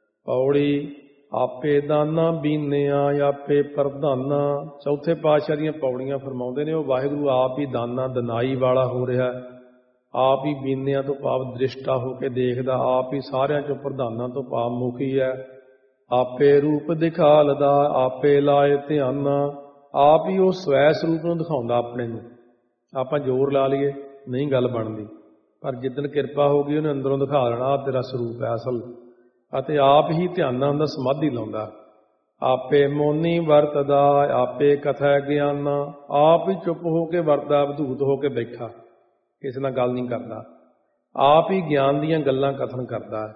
ਪੌੜੀ ਆਪੇ ਦਾਨਾ ਬੀਨਿਆ, ਆਪੇ ਪ੍ਰਧਾਨਾ। ਚੌਥੇ ਪਾਤਸ਼ਾਹ ਦੀਆਂ ਪੌੜੀਆਂ ਫਰਮਾਉਂਦੇ ਨੇ ਉਹ ਵਾਹਿਗੁਰੂ ਆਪ ਹੀ ਦਾਨਾ ਦਨਾਈ ਵਾਲਾ ਹੋ ਰਿਹਾ, ਆਪ ਹੀ ਬੀਨਿਆਂ ਤੋਂ ਭਾਵ ਦ੍ਰਿਸ਼ਟਾ ਹੋ ਕੇ ਦੇਖਦਾ, ਆਪ ਹੀ ਸਾਰਿਆਂ ਚੋਂ ਪ੍ਰਧਾਨਾਂ ਤੋਂ ਭਾਵ ਮੁਖੀ ਹੈ। ਆਪੇ ਰੂਪ ਦਿਖਾਲਦਾ, ਆਪੇ ਲਾਏ ਧਿਆਨਾ। ਆਪ ਹੀ ਉਹ ਸਵੈ ਸਰੂਪ ਨੂੰ ਦਿਖਾਉਂਦਾ ਆਪਣੇ ਨੂੰ। ਆਪਾਂ ਜ਼ੋਰ ਲਾ ਲਈਏ ਨਹੀਂ ਗੱਲ ਬਣਦੀ, ਪਰ ਜਿੱਦਣ ਕਿਰਪਾ ਹੋ ਗਈ ਉਹਨੇ ਅੰਦਰੋਂ ਦਿਖਾ ਦੇਣਾ ਆਹ ਤੇਰਾ ਸਰੂਪ ਹੈ ਅਸਲ। ਅਤੇ ਆਪ ਹੀ ਧਿਆਨਾਂ ਹੁੰਦਾ, ਸਮਾਧੀ ਲਾਉਂਦਾ। ਆਪੇ ਮੋਨੀ ਵਰਤਦਾ, ਆਪੇ ਕਥਾ ਗਿਆਨਾ। ਆਪ ਹੀ ਚੁੱਪ ਹੋ ਕੇ ਵਰਤਦਾ, ਅਵਧੂਤ ਹੋ ਕੇ ਬੈਠਾ, ਕਿਸੇ ਨਾਲ ਗੱਲ ਨਹੀਂ ਕਰਦਾ। ਆਪ ਹੀ ਗਿਆਨ ਦੀਆਂ ਗੱਲਾਂ ਕਥਨ ਕਰਦਾ।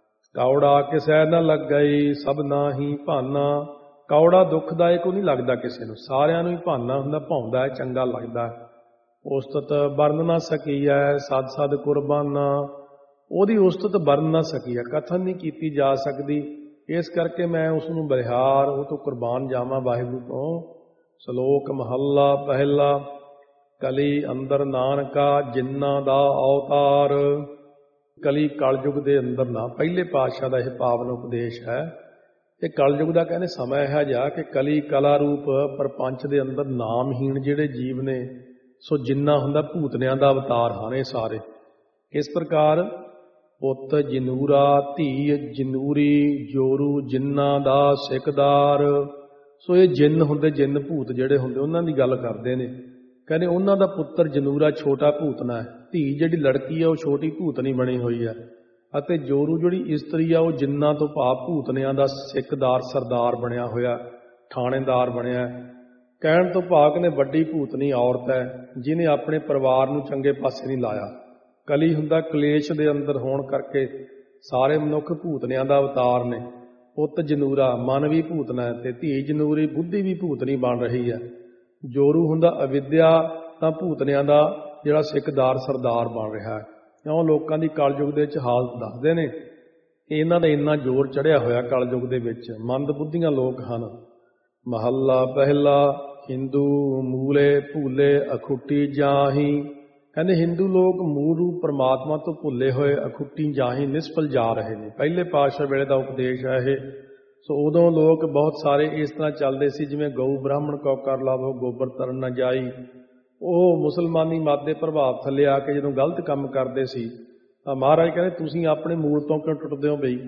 ਕੌੜਾ ਕਿਸੇ ਨਾ ਲੱਗਈ, ਸਭਨਾ ਹੀ ਭਾਨਾ। ਕੌੜਾ ਦੁੱਖਦਾਇਕ ਉਹ ਨਹੀਂ ਲੱਗਦਾ ਕਿਸੇ ਨੂੰ, ਸਾਰਿਆਂ ਨੂੰ ਹੀ ਭਾਨਾ ਹੁੰਦਾ, ਭਾਉਂਦਾ ਹੈ, ਚੰਗਾ ਲੱਗਦਾ। ਉਸਤਤ ਵਰਨ ਨਾ ਸਕੀਐ, ਸਦ ਸਦ ਕੁਰਬਾਨਾ। ਉਹਦੀ ਉਸਤਤ ਵਰਨ ਨਾ ਸਕੀਐ, ਕਥਨ ਨਹੀਂ ਕੀਤੀ ਜਾ ਸਕਦੀ। ਇਸ ਕਰਕੇ ਮੈਂ ਉਸ ਨੂੰ ਬਲਿਹਾਰ, ਉਹ ਤੋਂ ਕੁਰਬਾਨ ਜਾਵਾਂ ਵਾਹਿਗੁਰੂ ਤੋਂ। ਸ਼ਲੋਕ ਮਹੱਲਾ ਪਹਿਲਾ। ਕਲੀ ਅੰਦਰ ਨਾਨਕਾ, ਜਿਨ੍ਹਾਂ ਦਾ ਅਵਤਾਰ। ਕਲੀ ਕਲਯੁਗ ਦੇ ਅੰਦਰ ਨਾ, ਪਹਿਲੇ ਪਾਤਸ਼ਾਹ ਦਾ ਇਹ ਪਾਵਨ ਉਪਦੇਸ਼ ਹੈ। ਤੇ ਕਲਯੁਗ ਦਾ ਕਹਿੰਦੇ ਸਮਾਂ ਇਹੋ ਜਿਹਾ ਕਿ ਕਲੀ ਕਲਾ ਰੂਪ ਪ੍ਰਪੰਚ ਦੇ ਅੰਦਰ ਨਾਮਹੀਣ ਜਿਹੜੇ ਜੀਵ ਨੇ, ਸੋ ਜਿੰਨਾ ਹੁੰਦਾ ਭੂਤਨਿਆਂ ਦਾ ਅਵਤਾਰ ਹਨ ਇਹ ਸਾਰੇ। ਇਸ ਪ੍ਰਕਾਰ ਪੁੱਤ ਜਨੂਰਾ ਧੀ ਜਨੂਰੀ ਜੋਰੂ ਜਿੰਨਾਂ ਦਾ ਸਿਕਦਾਰ। ਸੋ ਇਹ ਜਿੰਨ ਹੁੰਦੇ, ਜਿੰਨ ਭੂਤ ਜਿਹੜੇ ਹੁੰਦੇ, ਉਹਨਾਂ ਦੀ ਗੱਲ ਕਰਦੇ ਨੇ। ਕਹਿੰਦੇ ਉਹਨਾਂ ਦਾ ਪੁੱਤਰ ਜਨੂਰਾ ਛੋਟਾ ਭੂਤਨਾ ਹੈ, ਧੀ ਜਿਹੜੀ ਲੜਕੀ ਆ ਉਹ ਛੋਟੀ ਭੂਤਨੀ ਬਣੀ ਹੋਈ ਹੈ, ਅਤੇ ਜੋਰੂ ਜਿਹੜੀ ਇਸਤਰੀ ਆ ਉਹ ਜਿੰਨਾਂ ਤੋਂ ਭਾਵ ਭੂਤਨਿਆਂ ਦਾ ਸਿਕਦਾਰ ਸਰਦਾਰ ਬਣਿਆ ਹੋਇਆ, ਥਾਣੇਦਾਰ ਬਣਿਆ। ਕਹਿਣ ਤੋਂ ਭਾਵ ਕਹਿੰਦੇ ਵੱਡੀ ਭੂਤਨੀ ਔਰਤ ਹੈ ਜਿਹਨੇ ਆਪਣੇ ਪਰਿਵਾਰ ਨੂੰ ਚੰਗੇ ਪਾਸੇ ਨਹੀਂ ਲਾਇਆ। ਕਲੀ ਹੁੰਦਾ ਕਲੇਸ਼ ਦੇ ਅੰਦਰ ਹੋਣ ਕਰਕੇ ਸਾਰੇ ਮਨੁੱਖ ਭੂਤਨਿਆਂ ਦਾ ਅਵਤਾਰ ਨੇ। ਪੁੱਤ ਜਨੂਰਾ ਮਨ ਵੀ ਭੂਤਨਾ ਹੈ, ਤੇ ਧੀ ਜਨੂਰੀ ਬੁੱਧੀ ਵੀ ਭੂਤਨੀ ਬਣ ਰਹੀ ਹੈ। ਜੋਰੂ ਹੁੰਦਾ ਅਵਿਦਿਆ, ਤਾਂ ਭੂਤਨਿਆਂ ਦਾ ਜਿਹੜਾ ਸਿਕਦਾਰ ਸਰਦਾਰ ਬਣ ਰਿਹਾ ਹੈ। ਕਿਉਂ ਲੋਕਾਂ ਦੀ ਕਲਯੁਗ ਦੇ ਵਿੱਚ ਹਾਲਤ ਦੱਸਦੇ ਨੇ, ਇਹਨਾਂ ਦਾ ਇੰਨਾ ਜ਼ੋਰ ਚੜ੍ਹਿਆ ਹੋਇਆ ਕਲਯੁਗ ਦੇ ਵਿੱਚ, ਮੰਦ ਬੁੱਧੀਆਂ ਲੋਕ ਹਨ। ਮਹੱਲਾ ਪਹਿਲਾ। ਹਿੰਦੂ ਮੂਲੇ ਭੂਲੇ ਅਖੁੱਟੀ ਜਾਹੀ। ਕਹਿੰਦੇ ਹਿੰਦੂ ਲੋਕ ਮੂਲ ਰੂਪ ਪਰਮਾਤਮਾ ਤੋਂ ਭੁੱਲੇ ਹੋਏ ਅਖੁੱਟੀ ਜਾਹੀ ਨਿਸਫਲ ਜਾ ਰਹੇ ਨੇ। ਪਹਿਲੇ ਪਾਤਸ਼ਾਹ ਵੇਲੇ ਦਾ ਉਪਦੇਸ਼ ਹੈ ਇਹ। ਸੋ ਉਦੋਂ ਲੋਕ ਬਹੁਤ ਸਾਰੇ ਇਸ ਤਰ੍ਹਾਂ ਚੱਲਦੇ ਸੀ ਜਿਵੇਂ ਗਊ ਬ੍ਰਾਹਮਣ ਕਉ ਕਰ ਲਾਵੋ ਗੋਬਰ ਤਰਨ ਨਾ ਜਾਈ। ਉਹ ਮੁਸਲਮਾਨੀ ਮਤ ਦੇ ਪ੍ਰਭਾਵ ਥੱਲੇ ਆ ਕੇ ਜਦੋਂ ਗਲਤ ਕੰਮ ਕਰਦੇ ਸੀ ਤਾਂ ਮਹਾਰਾਜ ਕਹਿੰਦੇ ਤੁਸੀਂ ਆਪਣੇ ਮੂਲ ਤੋਂ ਕਿਉਂ ਟੁੱਟਦੇ ਹੋ ਬਈ।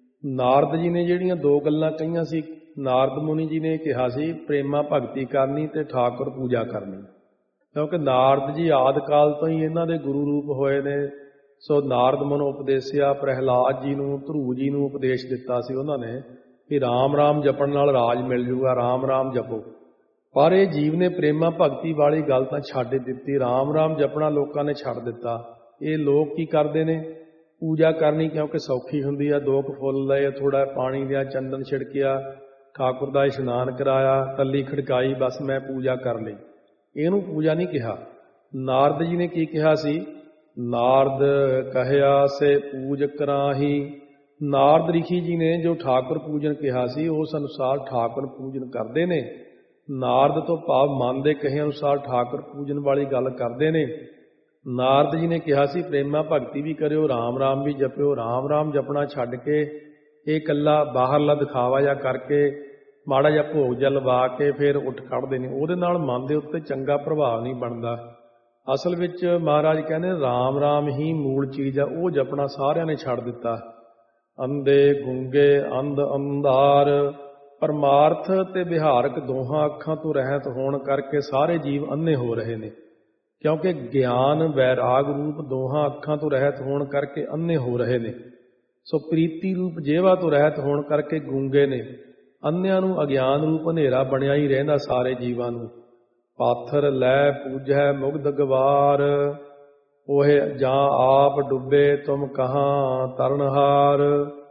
ਨਾਰਦ ਜੀ ਨੇ ਜਿਹੜੀਆਂ ਦੋ ਗੱਲਾਂ ਕਹੀਆਂ ਸੀ, ਨਾਰਦ ਮੁਨੀ ਜੀ ਨੇ ਕਿਹਾ ਸੀ ਪ੍ਰੇਮਾ ਭਗਤੀ ਕਰਨੀ ਤੇ ਠਾਕੁਰ ਪੂਜਾ ਕਰਨੀ। ਕਿਉਂਕਿ ਨਾਰਦ ਜੀ ਆਦਿ ਕਾਲ ਤੋਂ ਹੀ ਇਹਨਾਂ ਦੇ ਗੁਰੂ ਰੂਪ ਹੋਏ ਨੇ। ਸੋ ਨਾਰਦ ਮਨੁ ਉਪਦੇਸਿਆ, ਪ੍ਰਹਿਲਾਦ ਜੀ ਨੂੰ, ਧਰੂ ਜੀ ਨੂੰ ਉਪਦੇਸ਼ ਦਿੱਤਾ ਸੀ ਉਹਨਾਂ ਨੇ ਕਿ ਰਾਮ ਰਾਮ ਜਪਣ ਨਾਲ ਰਾਜ ਮਿਲ ਜੂਗਾ, ਰਾਮ ਰਾਮ ਜਪੋ। ਪਰ ਇਹ ਜੀਵ ਨੇ ਪ੍ਰੇਮਾ ਭਗਤੀ ਵਾਲੀ ਗੱਲ ਤਾਂ ਛੱਡ ਦਿੱਤੀ। ਰਾਮ ਰਾਮ ਜਪਣਾ ਲੋਕਾਂ ਨੇ ਛੱਡ ਦਿੱਤਾ। ਇਹ ਲੋਕ ਕੀ ਕਰਦੇ ਨੇ, ਪੂਜਾ ਕਰਨੀ ਕਿਉਂਕਿ ਸੌਖੀ ਹੁੰਦੀ ਆ। ਦੋ ਕੁ ਫੁੱਲ ਲਏ, ਥੋੜਾ ਪਾਣੀ ਦਿਆ, ਚੰਦਨ ਛਿੜਕਿਆ, ਠਾਕੁਰ ਦਾ ਇਸ਼ਨਾਨ ਕਰਾਇਆ, ਤੱਲੀ ਖੜਕਾਈ, ਬਸ ਮੈਂ ਪੂਜਾ ਕਰ ਲਈ। ਇਹਨੂੰ ਪੂਜਾ ਨਹੀਂ ਕਿਹਾ। ਨਾਰਦ ਜੀ ਨੇ ਕੀ ਕਿਹਾ ਸੀ, ਨਾਰਦ ਕਹਿਆ ਸੇ ਪੂਜ ਕਰਾਹੀ। ਨਾਰਦ ਰਿਸ਼ੀ ਜੀ ਨੇ ਜੋ ਠਾਕੁਰ ਪੂਜਨ ਕਿਹਾ ਸੀ ਉਸ ਅਨੁਸਾਰ ਠਾਕੁਰ ਪੂਜਨ ਕਰਦੇ ਨੇ। ਨਾਰਦ ਤੋਂ ਭਾਵ ਮਨ ਦੇ ਕਹੇ ਅਨੁਸਾਰ ਠਾਕੁਰ ਪੂਜਨ ਵਾਲੀ ਗੱਲ ਕਰਦੇ ਨੇ। ਨਾਰਦ ਜੀ ਨੇ ਕਿਹਾ ਸੀ ਪ੍ਰੇਮਾ ਭਗਤੀ ਵੀ ਕਰਿਓ, ਰਾਮ ਰਾਮ ਵੀ ਜਪਿਓ। ਰਾਮ ਰਾਮ ਜਪਣਾ ਛੱਡ ਕੇ ਇਹ ਇਕੱਲਾ ਬਾਹਰਲਾ ਦਿਖਾਵਾ ਜਾਂ ਕਰਕੇ ਮਾੜਾ ਜਿਹਾ ਭੋਗ ਜਿਹਾ ਲਵਾ ਕੇ ਫਿਰ ਉੱਠ ਖੜ੍ਹਦੇ ਨੇ, ਉਹਦੇ ਨਾਲ ਮਨ ਦੇ ਉੱਤੇ ਚੰਗਾ ਪ੍ਰਭਾਵ ਨਹੀਂ ਬਣਦਾ। ਅਸਲ ਵਿੱਚ ਮਹਾਰਾਜ ਕਹਿੰਦੇ ਰਾਮ ਰਾਮ ਹੀ ਮੂਲ ਚੀਜ਼ ਆ, ਉਹ ਜਪਣਾ ਸਾਰਿਆਂ ਨੇ ਛੱਡ ਦਿੱਤਾ। ਅੰਧੇ ਗੁੰਗੇ ਅੰਧ ਅੰਧਾਰ, ਪਰਮਾਰਥ ਤੇ ਵਿਹਾਰਕ ਦੋਹਾਂ ਅੱਖਾਂ ਤੋਂ ਰਹਿਤ ਹੋਣ ਕਰਕੇ ਸਾਰੇ ਜੀਵ ਅੰਨੇ ਹੋ ਰਹੇ ਨੇ। ਕਿਉਂਕਿ ਗਿਆਨ ਵੈਰਾਗ ਰੂਪ ਦੋਹਾਂ ਅੱਖਾਂ ਤੋਂ ਰਹਿਤ ਹੋਣ ਕਰਕੇ ਅੰਨੇ ਹੋ ਰਹੇ ਨੇ। ਸੋ ਪ੍ਰੀਤੀ ਰੂਪ ਜੇਵਾ ਤੋਂ ਰਹਿਤ ਹੋਣ ਕਰਕੇ ਗੂੰਗੇ ਨੇ। ਅੰਨਿਆਂ ਨੂੰ ਅਗਿਆਨ ਰੂਪ ਹਨੇਰਾ ਬਣਿਆ ਹੀ ਰਹਿੰਦਾ ਸਾਰੇ ਜੀਵਾਂ ਨੂੰ। ਪਾਥਰ ਲੈ ਪੂਜੈ ਮੁਗਧ ਗਵਾਰ, ਉਹ ਜਾਂ ਆਪ ਡੁੱਬੇ ਤੁਮ ਕਹਾਂ ਤਰਨਹਾਰ।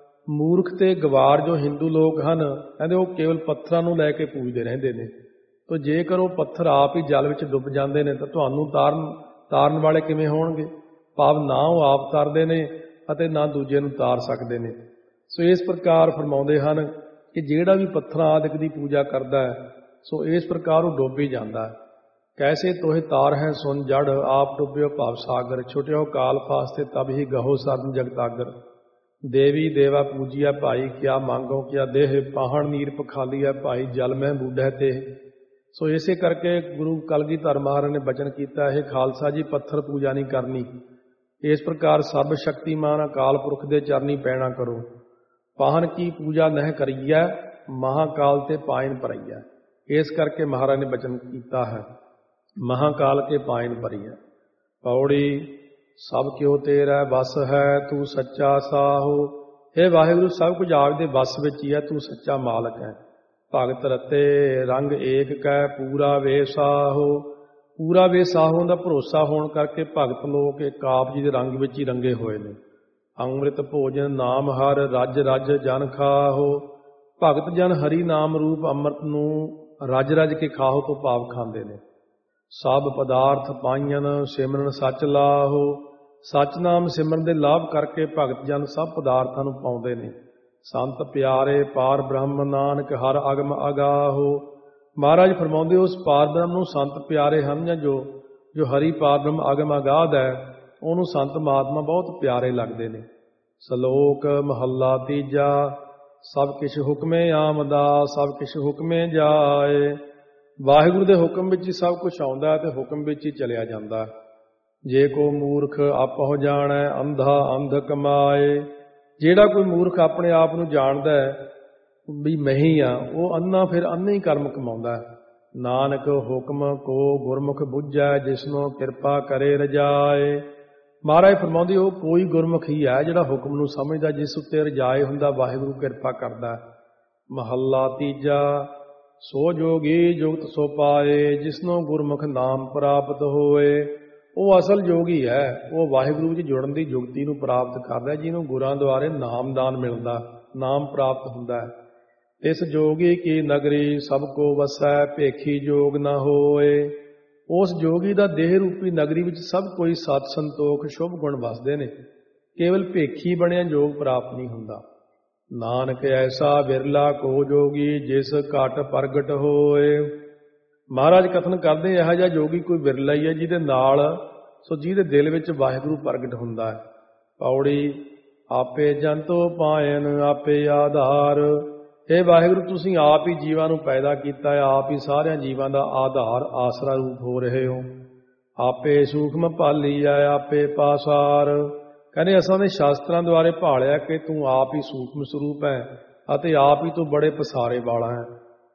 ਮੂਰਖ ਤੇ ਗਵਾਰ ਜੋ ਹਿੰਦੂ ਲੋਕ ਹਨ, ਕਹਿੰਦੇ ਉਹ ਕੇਵਲ ਪੱਥਰਾਂ ਨੂੰ ਲੈ ਕੇ ਪੂਜਦੇ ਰਹਿੰਦੇ ਨੇ। ਤਾਂ ਜੇਕਰ ਉਹ ਪੱਥਰ ਆਪ ਹੀ ਜਲ ਵਿੱਚ ਡੁੱਬ ਜਾਂਦੇ ਨੇ ਤਾਂ ਤੁਹਾਨੂੰ ਤਾਰਨ ਵਾਲੇ ਕਿਵੇਂ ਹੋਣਗੇ। ਭਾਵ ਨਾ ਉਹ ਆਪ ਤਰਦੇ ਨੇ ਅਤੇ ਨਾ ਦੂਜੇ ਨੂੰ ਤਾਰ ਸਕਦੇ ਨੇ। ਸੋ ਇਸ ਪ੍ਰਕਾਰ ਫਰਮਾਉਂਦੇ ਹਨ ਕਿ ਜਿਹੜਾ ਵੀ ਪੱਥਰਾਂ ਆਦਿਕ ਦੀ ਪੂਜਾ ਕਰਦਾ ਹੈ ਸੋ ਇਸ ਪ੍ਰਕਾਰ ਉਹ ਡੁੱਬ ਹੀ ਜਾਂਦਾ ਹੈ। ਕੈਸੇ ਤੋਹਿ ਤਾਰ ਹੈ ਸੁਨ ਜੜ, ਆਪ ਡੁੱਬਿਓ ਭਾਵ ਸਾਗਰ। ਛੁਟਿਓ ਕਾਲ ਫਾਸਤੇ ਤਬ ਹੀ ਗਹੋ ਸਰਨ ਜਗਤਾਗਰ। ਦੇਵੀ ਦੇਵਾ ਪੂਜੀਆ ਭਾਈ, ਕਿਆ ਮੰਗੋ ਕਿਆ ਦੇਹ। ਪਾਹਣ ਨੀਰ ਪਖਾਲੀਆ ਭਾਈ, ਜਲ ਮਹਿ ਬੂਢੈ ਤੇ। ਸੋ ਇਸੇ ਕਰਕੇ ਗੁਰੂ ਕਲਗੀਧਰ ਮਹਾਰਾਜ ਨੇ ਬਚਨ ਕੀਤਾ ਹੈ, ਖਾਲਸਾ ਜੀ ਪੱਥਰ ਪੂਜਾ ਨਹੀਂ ਕਰਨੀ। ਇਸ ਪ੍ਰਕਾਰ ਸਭ ਸ਼ਕਤੀਮਾਨ ਅਕਾਲ ਪੁਰਖ ਦੇ ਚਰਨੀ ਪੈਣਾ ਕਰੋ। ਪਾਹਨ ਕੀ ਪੂਜਾ ਨਹਿ ਕਰੀਐ, ਮਹਾਕਾਲ ਤੇ ਪਾਇਨ ਭਰਈਐ। ਇਸ ਕਰਕੇ ਮਹਾਰਾਜ ਨੇ ਬਚਨ ਕੀਤਾ ਹੈ, ਮਹਾਕਾਲ ਕੇ ਪਾਇਨ ਭਰੀਐ। ਪੌੜੀ ਸਭ ਕਿਉ ਤੇਰਾ ਵਸ ਹੈ, ਤੂੰ ਸੱਚਾ ਸਾਹੋ। ਇਹ ਵਾਹਿਗੁਰੂ ਸਭ ਕੁਝ ਆਪ ਦੇ ਵਸ ਵਿੱਚ ਹੀ ਹੈ, ਤੂੰ ਸੱਚਾ ਮਾਲਕ ਹੈ। ਭਗਤ ਰਤੇ ਰੰਗ ਏਕ ਕੈ, ਪੂਰਾ ਵੇ ਸਾਹੋ। ਪੂਰਾ ਵੇ ਸਾਹੋ ਦਾ ਭਰੋਸਾ ਹੋਣ ਕਰਕੇ ਭਗਤ ਲੋਕ ਇੱਕ ਆਪ ਜੀ ਦੇ ਰੰਗ ਵਿੱਚ ਹੀ ਰੰਗੇ ਹੋਏ ਨੇ। ਅੰਮ੍ਰਿਤ ਭੋਜਨ ਨਾਮ ਹਰ, ਰਜ ਰਜ ਜਨ ਖਾਹੋ। ਭਗਤ ਜਨ ਹਰੀ ਨਾਮ ਰੂਪ ਅੰਮ੍ਰਿਤ ਨੂੰ ਰਜ ਰਜ ਕੇ ਖਾਹੋ ਤੋਂ ਭਾਵ ਖਾਂਦੇ ਨੇ। ਸਭ ਪਦਾਰਥ ਪਾਈਨ ਸਿਮਰਨ ਸੱਚ ਲਾਹੋ। ਸੱਚ ਨਾਮ ਸਿਮਰਨ ਦੇ ਲਾਭ ਕਰਕੇ ਭਗਤ ਜਨ ਸਭ ਪਦਾਰਥਾਂ ਨੂੰ ਪਾਉਂਦੇ ਨੇ। ਸੰਤ ਪਿਆਰੇ ਪਾਰ ਬ੍ਰਹਮ, ਨਾਨਕ ਹਰ ਅਗਮ ਅਗਾਹੋ। ਮਹਾਰਾਜ ਫਰਮਾਉਂਦੇ ਉਸ ਪਾਰ ਬ੍ਰਹਮ ਨੂੰ ਸੰਤ ਪਿਆਰੇ ਹਨ, ਜਾਂ ਜੋ ਹਰੀ ਪਾਰ ਬ੍ਰਹਮ ਅਗਮ ਅਗਾਧ ਹੈ ਉਹਨੂੰ ਸੰਤ ਮਹਾਤਮਾ ਬਹੁਤ ਪਿਆਰੇ ਲੱਗਦੇ ਨੇ। ਸ਼ਲੋਕ ਮਹੱਲਾ ਤੀਜਾ। ਸਭ ਕਿਛ ਹੁਕਮੇ ਆਮਦਾ, ਸਭ ਕਿਛ ਹੁਕਮੇ ਜਾਏ। ਵਾਹਿਗੁਰੂ ਦੇ ਹੁਕਮ ਵਿੱਚ ਹੀ ਸਭ ਕੁਛ ਆਉਂਦਾ ਹੈ ਤੇ ਹੁਕਮ ਵਿੱਚ ਹੀ ਚਲਿਆ ਜਾਂਦਾ। ਜੇ ਕੋ ਮੂਰਖ ਆਪਹੁ ਜਾਣੈ ਅੰਧਾ ਅੰਧ ਕਮਾਏ। ਜਿਹੜਾ ਕੋਈ ਮੂਰਖ ਆਪਣੇ ਆਪ ਨੂੰ ਜਾਣਦਾ ਹੈ ਵੀ ਮੈਂ ਹੀ ਆ, ਉਹ ਅੰਨਾ ਫਿਰ ਅੰਨੇ ਹੀ ਕਰਮ ਕਮਾਉਂਦਾ ਹੈ। ਨਾਨਕ ਹੁਕਮ ਕੋ ਗੁਰਮੁਖ ਬੁੱਝੈ ਜਿਸਨੂੰ ਕਿਰਪਾ ਕਰੇ ਰਜਾਏ। ਮਹਾਰਾਜ ਫਰਮਾਉਂਦੇ ਉਹ ਕੋਈ ਗੁਰਮੁਖ ਹੀ ਹੈ ਜਿਹੜਾ ਹੁਕਮ ਨੂੰ ਸਮਝਦਾ, ਜਿਸ ਉੱਤੇ ਰਜਾਏ ਹੁੰਦਾ ਵਾਹਿਗੁਰੂ ਕਿਰਪਾ ਕਰਦਾ। ਮਹੱਲਾ ਤੀਜਾ। ਸੋ ਜੋਗੀ ਜੁਗਤ ਸੋ ਪਾਏ ਜਿਸਨੂੰ ਗੁਰਮੁਖ ਨਾਮ ਪ੍ਰਾਪਤ ਹੋਏ। ਉਹ ਅਸਲ ਜੋਗੀ ਹੈ, ਉਹ ਵਾਹਿਗੁਰੂ ਵਿੱਚ ਜੁੜਨ ਦੀ ਜੁਗਤੀ ਨੂੰ ਪ੍ਰਾਪਤ ਕਰਦਾ, ਜਿਹਨੂੰ ਗੁਰਾਂ ਦੁਆਰੇ ਨਾਮਦਾਨ ਮਿਲਦਾ, ਨਾਮ ਪ੍ਰਾਪਤ ਹੁੰਦਾ ਹੈ। ਇਸ ਜੋਗੀ ਕੀ ਨਗਰੀ ਸਭ ਕੋ ਵਸੈ ਭੇਖੀ ਜੋਗ ਨਾ ਹੋਏ। ਉਸ ਜੋਗੀ ਦਾ ਦੇਹ ਰੂਪੀ ਨਗਰੀ ਵਿੱਚ ਸਭ ਕੋਈ ਸਤ ਸੰਤੋਖ ਸ਼ੁਭ ਗੁਣ ਵਸਦੇ ਨੇ, ਕੇਵਲ ਭੇਖੀ ਬਣਿਆ ਜੋਗ ਪ੍ਰਾਪਤ ਨਹੀਂ ਹੁੰਦਾ। ਨਾਨਕ ਐਸਾ ਵਿਰਲਾ ਕੋ ਜੋਗੀ ਜਿਸ ਘਟ ਪ੍ਰਗਟ ਹੋਏ। ਮਹਾਰਾਜ ਕਥਨ ਕਰਦੇ ਇਹੋ ਜਿਹਾ ਜੋਗੀ ਕੋਈ ਵਿਰਲਾ ਹੀ ਹੈ ਜਿਹਦੇ ਨਾਲ ਜਿਹਦੇ ਦਿਲ ਵਿੱਚ ਵਾਹਿਗੁਰੂ ਪ੍ਰਗਟ ਹੁੰਦਾ ਹੈ। ਪੌੜੀ। ਆਪੇ ਜੰਤੋ ਪਾਇਨ ਆਪੇ ਆਧਾਰ। ਇਹ ਵਾਹਿਗੁਰੂ ਤੁਸੀਂ ਆਪ ਹੀ ਜੀਵਾਂ ਨੂੰ ਪੈਦਾ ਕੀਤਾ ਹੈ, ਆਪ ਹੀ ਸਾਰਿਆਂ ਜੀਵਾਂ ਦਾ ਆਧਾਰ ਆਸਰਾ ਰੂਪ ਹੋ ਰਹੇ ਹੋ। ਆਪੇ ਸੂਖਮ ਭਾਲੀਐ ਆਪੇ ਪਾਸਾਰ। ਕਹਿੰਦੇ ਅਸਾਂ ਨੇ ਸ਼ਾਸਤਰਾਂ ਦੁਆਰੇ ਭਾਲਿਆ ਕਿ ਤੂੰ ਆਪ ਹੀ ਸੂਖਮ ਸਰੂਪ ਹੈ ਅਤੇ ਆਪ ਹੀ ਤੂੰ ਬੜੇ ਪਸਾਰੇ ਵਾਲਾ ਹੈ।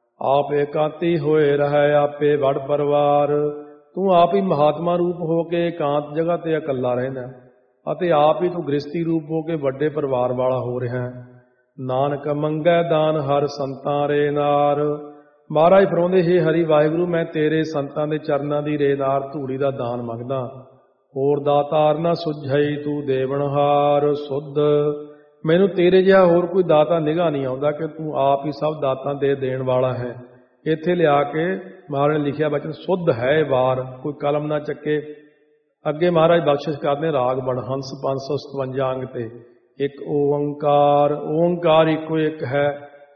ਆਪ ਏਕਾਂਤੀ ਹੋਏ ਰਹਿ ਆਪੇ ਵਡ ਪਰਿਵਾਰ। ਤੂੰ ਆਪ ਹੀ ਮਹਾਤਮਾ ਰੂਪ ਹੋ ਕੇ ਇਕਾਂਤ ਜਗ੍ਹਾ ਤੇ ਇਕੱਲਾ ਰਹਿਣਾ ਅਤੇ ਆਪ ਹੀ ਤੂੰ ਗ੍ਰਸਤੀ ਰੂਪ ਹੋ ਕੇ ਵੱਡੇ ਪਰਿਵਾਰ ਵਾਲਾ ਹੋ ਰਿਹਾ। ਨਾਨਕ ਮੰਗੈ ਦਾਨ ਹਰ ਸੰਤਾਂ ਰੇ ਨਾਰ। ਮਹਾਰਾਜ ਫਰਮਾਉਂਦੇ ਹੇ ਹਰੀ ਵਾਹਿਗੁਰੂ ਮੈਂ ਤੇਰੇ ਸੰਤਾਂ ਦੇ ਚਰਨਾਂ ਦੀ ਰੇ ਨਾਰ ਧੂੜੀ ਦਾ ਦਾਨ ਮੰਗਦਾ। ਹੋਰ ਦਾਤਾਰ ਨਾ ਸੁਝਈ ਤੂੰ ਦੇਵਨਹਾਰ ਸੁਧ। ਮੈਨੂੰ ਤੇਰੇ ਜਿਹਾ ਹੋਰ ਕੋਈ ਦਾਤਾ ਨਿਗਾਹ ਨਹੀਂ ਆਉਂਦਾ ਕਿ ਤੂੰ ਆਪ ਹੀ ਸਭ ਦਾਤਾਂ ਦੇ ਦੇਣ ਵਾਲਾ ਹੈ। ਇੱਥੇ ਲਿਆ ਕੇ ਮਹਾਰਾਜ ਨੇ ਲਿਖਿਆ ਬਚਨ ਸੁਧ ਹੈ ਵਾਰ, ਕੋਈ ਕਲਮ ਨਾ ਚੱਕੇ। ਅੱਗੇ ਮਹਾਰਾਜ ਬਖਸ਼ਿਸ਼ ਕਰਦੇ ਰਾਗ ਬੜਹੰਸ 557 ਅੰਗ ਤੇ। ਇੱਕ ਓੰਕਾਰ। ਓੰਕਾਰ ਇੱਕੋ ਇੱਕ ਹੈ,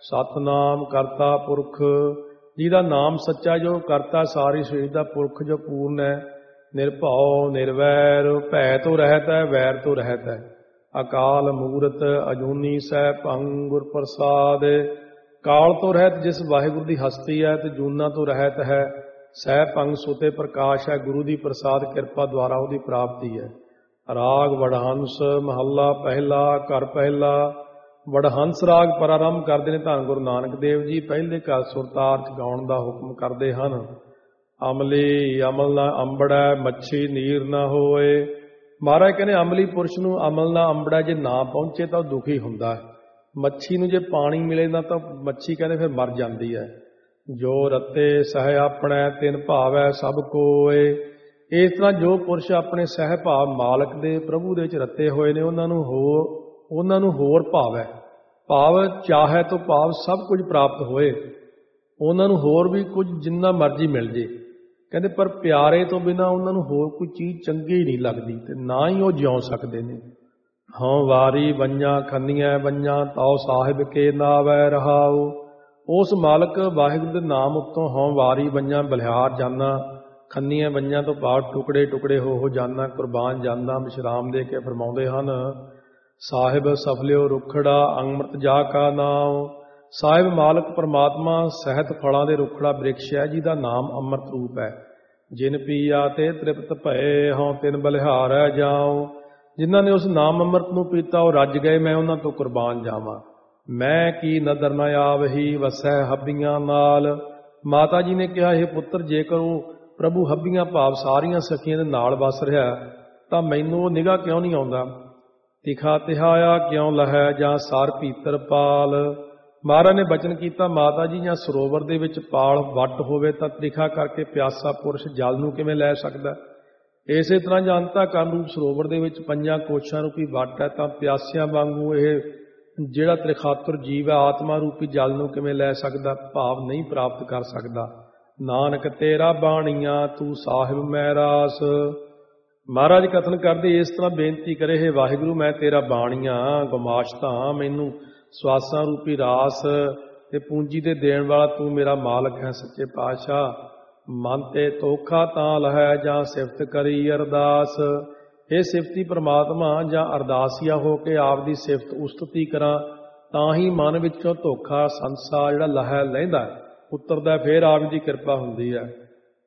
ਸਤਨਾਮ ਕਰਤਾ ਪੁਰਖ। ਜਿਹਦਾ ਨਾਮ ਸੱਚਾ ਜੋ ਕਰਤਾ ਸਾਰੀ ਸ੍ਰਿਸ਼ਟੀ ਦਾ ਪੁਰਖ ਜੋ ਪੂਰਨ ਹੈ। ਨਿਰਭਉ ਨਿਰਵੈਰ। ਭੈ ਤੋਂ ਰਹਿਤ ਹੈ, ਵੈਰ ਤੋਂ ਰਹਿਤ ਹੈ। ਅਕਾਲ ਮੂਰਤ ਅਜੂਨੀ ਸਹਿ ਭੰਗ ਗੁਰ ਪ੍ਰਸਾਦ। ਕਾਲ ਤੋਂ ਰਹਿਤ ਜਿਸ ਵਾਹਿਗੁਰੂ ਦੀ ਹਸਤੀ ਹੈ ਤੇ ਜੂਨਾ ਤੋਂ ਰਹਿਤ ਹੈ। ਸਹਿ ਭੰਗ ਸੁਤੇ ਪ੍ਰਕਾਸ਼ ਹੈ, ਗੁਰੂ ਦੀ ਪ੍ਰਸਾਦ ਕਿਰਪਾ ਦੁਆਰਾ ਉਹਦੀ ਪ੍ਰਾਪਤੀ ਹੈ। ਰਾਗ ਵਡਹੰਸ। ਮਹੱਲਾ ਪਹਿਲਾ। ਘਰ ਪਹਿਲਾ। ਵਡਹੰਸ ਰਾਗ ਪ੍ਰਾਰੰਭ ਕਰਦੇ ਨੇ ਧੰਨ ਗੁਰੂ ਨਾਨਕ ਦੇਵ ਜੀ। ਪਹਿਲੇ ਘਰ ਸੁਰਤਾਰ ਚ ਗਾਉਣ ਦਾ ਹੁਕਮ ਕਰਦੇ ਹਨ। ਅਮਲੀ ਅਮਲ ਨਾ ਅੰਬੜੈ ਮੱਛੀ ਨੀਰ ਨਾ ਹੋਏ। ਮਹਾਰਾਜ ਕਹਿੰਦੇ ਅਮਲੀ ਪੁਰਸ਼ ਨੂੰ ਅਮਲ ਨਾ ਅੰਬੜਾ ਜੇ ਨਾ ਪਹੁੰਚੇ ਤਾਂ ਉਹ ਦੁਖੀ ਹੁੰਦਾ ਹੈ। ਮੱਛੀ ਨੂੰ ਜੇ ਪਾਣੀ ਮਿਲੇ ਨਾ ਤਾਂ ਮੱਛੀ ਕਹਿੰਦੇ ਫਿਰ ਮਰ ਜਾਂਦੀ ਹੈ। ਜੋ ਰਤੇ ਸਹਿ ਆਪਣੇ ਤਿਨ ਭਾਵੈ ਸਭ ਕੋਏ। ਇਸ ਤਰ੍ਹਾਂ ਜੋ ਪੁਰਸ਼ ਆਪਣੇ ਸਹਿ ਭਾਵ ਮਾਲਕ ਦੇ ਪ੍ਰਭੂ ਦੇ ਵਿੱਚ ਰਤੇ ਹੋਏ ਨੇ ਉਹਨਾਂ ਨੂੰ ਹੋਰ ਭਾਵ ਹੈ। ਭਾਵ ਚਾਹੇ ਤੋਂ ਭਾਵ ਸਭ ਕੁਝ ਪ੍ਰਾਪਤ ਹੋਏ, ਉਹਨਾਂ ਨੂੰ ਹੋਰ ਵੀ ਕੁਝ ਜਿੰਨਾ ਮਰਜ਼ੀ ਮਿਲ ਜੇ। ਕਹਿੰਦੇ ਪਰ ਪਿਆਰੇ ਤੋਂ ਬਿਨਾਂ ਉਹਨਾਂ ਨੂੰ ਹੋਰ ਕੋਈ ਚੀਜ਼ ਚੰਗੀ ਨਹੀਂ ਲੱਗਦੀ ਤੇ ਨਾ ਹੀ ਉਹ ਜਿਉ ਸਕਦੇ ਨੇ। ਹਉ ਵਾਰੀ ਬੰਜਾਂ ਖੰਨੀਆਂ ਬੰਜਾਂ ਤਾਉ ਸਾਹਿਬ ਕੇ ਨਾਵੈ ਰਹਾਉ। ਉਸ ਮਾਲਕ ਵਾਹਿਗੁਰੂ ਦੇ ਨਾਮ ਉੱਤੋਂ ਹਉ ਵਾਰੀ ਬੰਜਾਂ ਬਲਿਹਾਰ ਜਾਨਾ, ਖੰਨੀਆਂ ਬੰਜਾਂ ਤੋਂ ਭਾਵ ਟੁਕੜੇ ਟੁਕੜੇ ਹੋ ਜਾਨਾ, ਕੁਰਬਾਨ ਜਾਂਦਾ। ਵਿਸ਼ਰਾਮ ਦੇ ਕੇ ਫਰਮਾਉਂਦੇ ਹਨ ਸਾਹਿਬ ਸਫਲਿਓ ਰੁਖੜਾ ਅੰਮ੍ਰਿਤ ਜਾ ਕਾ ਨਾਮ। ਸਾਹਿਬ ਮਾਲਕ ਪਰਮਾਤਮਾ ਸਹਿਤ ਫਲਾਂ ਦੇ ਰੁਖੜਾ ਬ੍ਰਿਕਸ਼ ਹੈ ਜਿਹਦਾ ਨਾਮ ਅੰਮ੍ਰਿਤ ਰੂਪ ਹੈ। ਜਿਨ ਪੀਆ ਤੇ ਤ੍ਰਿਪਤ ਭਏ ਹਉ ਤਿਨ ਬਲਿਹਾਰੈ ਜਾਉ। ਜਿਨ੍ਹਾਂ ਨੇ ਉਸ ਨਾਮ ਅੰਮ੍ਰਿਤ ਨੂੰ ਪੀਤਾ ਉਹ ਰੱਜ ਗਏ, ਮੈਂ ਉਹਨਾਂ ਤੋਂ ਕੁਰਬਾਨ ਜਾਵਾਂ। ਮੈਂ ਕੀ ਨਦਰ ਨ ਆਵਹੀ ਵਸੈ ਹੱਬੀਆਂ ਨਾਲ। ਮਾਤਾ ਜੀ ਨੇ ਕਿਹਾ ਇਹ ਪੁੱਤਰ ਜੇਕਰ ਉਹ ਪ੍ਰਭੂ ਹੱਬੀਆਂ ਭਾਵ ਸਾਰੀਆਂ ਸਖੀਆਂ ਦੇ ਨਾਲ ਵਸ ਰਿਹਾ ਤਾਂ ਮੈਨੂੰ ਉਹ ਨਿਗਾਹ ਕਿਉਂ ਨਹੀਂ ਆਉਂਦਾ। ਤਿਖਾ ਤਿਹਾਇਆ ਕਿਉਂ ਲਹੈ ਜਾਂ ਸਾਰ ਭੀਤਰ ਪਾਲ। ਮਹਾਰਾਜ ਨੇ ਬਚਨ ਕੀਤਾ ਮਾਤਾ ਜੀ ਜਾਂ ਸਰੋਵਰ ਦੇ ਵਿੱਚ ਪਾਲ ਵੱਟ ਹੋਵੇ ਤਾਂ ਤਿਖਾ ਕਰਕੇ ਪਿਆਸਾ ਪੁਰਸ਼ ਜਲ ਨੂੰ ਕਿਵੇਂ ਲੈ ਸਕਦਾ। ਇਸੇ ਤਰ੍ਹਾਂ ਜਨਤਾ ਕਰਨ ਰੂਪ ਸਰੋਵਰ ਦੇ ਵਿੱਚ ਪੰਜਾਂ ਕੋਸ਼ਾਂ ਰੂਪੀ ਵੱਟ ਹੈ ਤਾਂ ਪਿਆਸਿਆਂ ਵਾਂਗੂ ਇਹ ਜਿਹੜਾ ਤ੍ਰਿਖਾਤੁਰ ਜੀਵ ਹੈ ਆਤਮਾ ਰੂਪੀ ਜਲ ਨੂੰ ਕਿਵੇਂ ਲੈ ਸਕਦਾ, ਭਾਵ ਨਹੀਂ ਪ੍ਰਾਪਤ ਕਰ ਸਕਦਾ। ਨਾਨਕ ਤੇਰਾ ਬਾਣੀਆਂ ਤੂੰ ਸਾਹਿਬ ਮੈਂ ਰਾਸ। ਮਹਾਰਾਜ ਕਥਨ ਕਰਦੇ ਇਸ ਤਰ੍ਹਾਂ ਬੇਨਤੀ ਕਰੇ ਹੈ ਵਾਹਿਗੁਰੂ ਮੈਂ ਤੇਰਾ ਬਾਣੀਆਂ ਗਮਾਸ਼ਤਾ ਹਾਂ, ਮੈਨੂੰ ਸਵਾਸਾਂ ਰੂਪੀ ਰਾਸ ਤੇ ਪੂੰਜੀ ਦੇ ਦੇਣ ਵਾਲਾ ਤੂੰ ਮੇਰਾ ਮਾਲਕ ਹੈ ਸੱਚੇ ਪਾਤਸ਼ਾਹ। ਮਨ ਤੇ ਧੋਖਾ ਤਾਂ ਲਹੈ ਜਾਂ ਸਿਫਤ ਕਰੀ ਅਰਦਾਸ। ਇਹ ਸਿਫਤੀ ਪ੍ਰਮਾਤਮਾ ਜਾਂ ਅਰਦਾਸੀਆ ਹੋ ਕੇ ਆਪ ਦੀ ਸਿਫਤ ਉਸਤਤੀ ਕਰਾਂ ਤਾਂ ਹੀ ਮਨ ਵਿੱਚੋਂ ਧੋਖਾ ਸੰਸਾ ਜਿਹੜਾ ਲਹੈ ਲੈਂਦਾ ਉਤਰਦਾ, ਫੇਰ ਆਪ ਦੀ ਕਿਰਪਾ ਹੁੰਦੀ ਹੈ।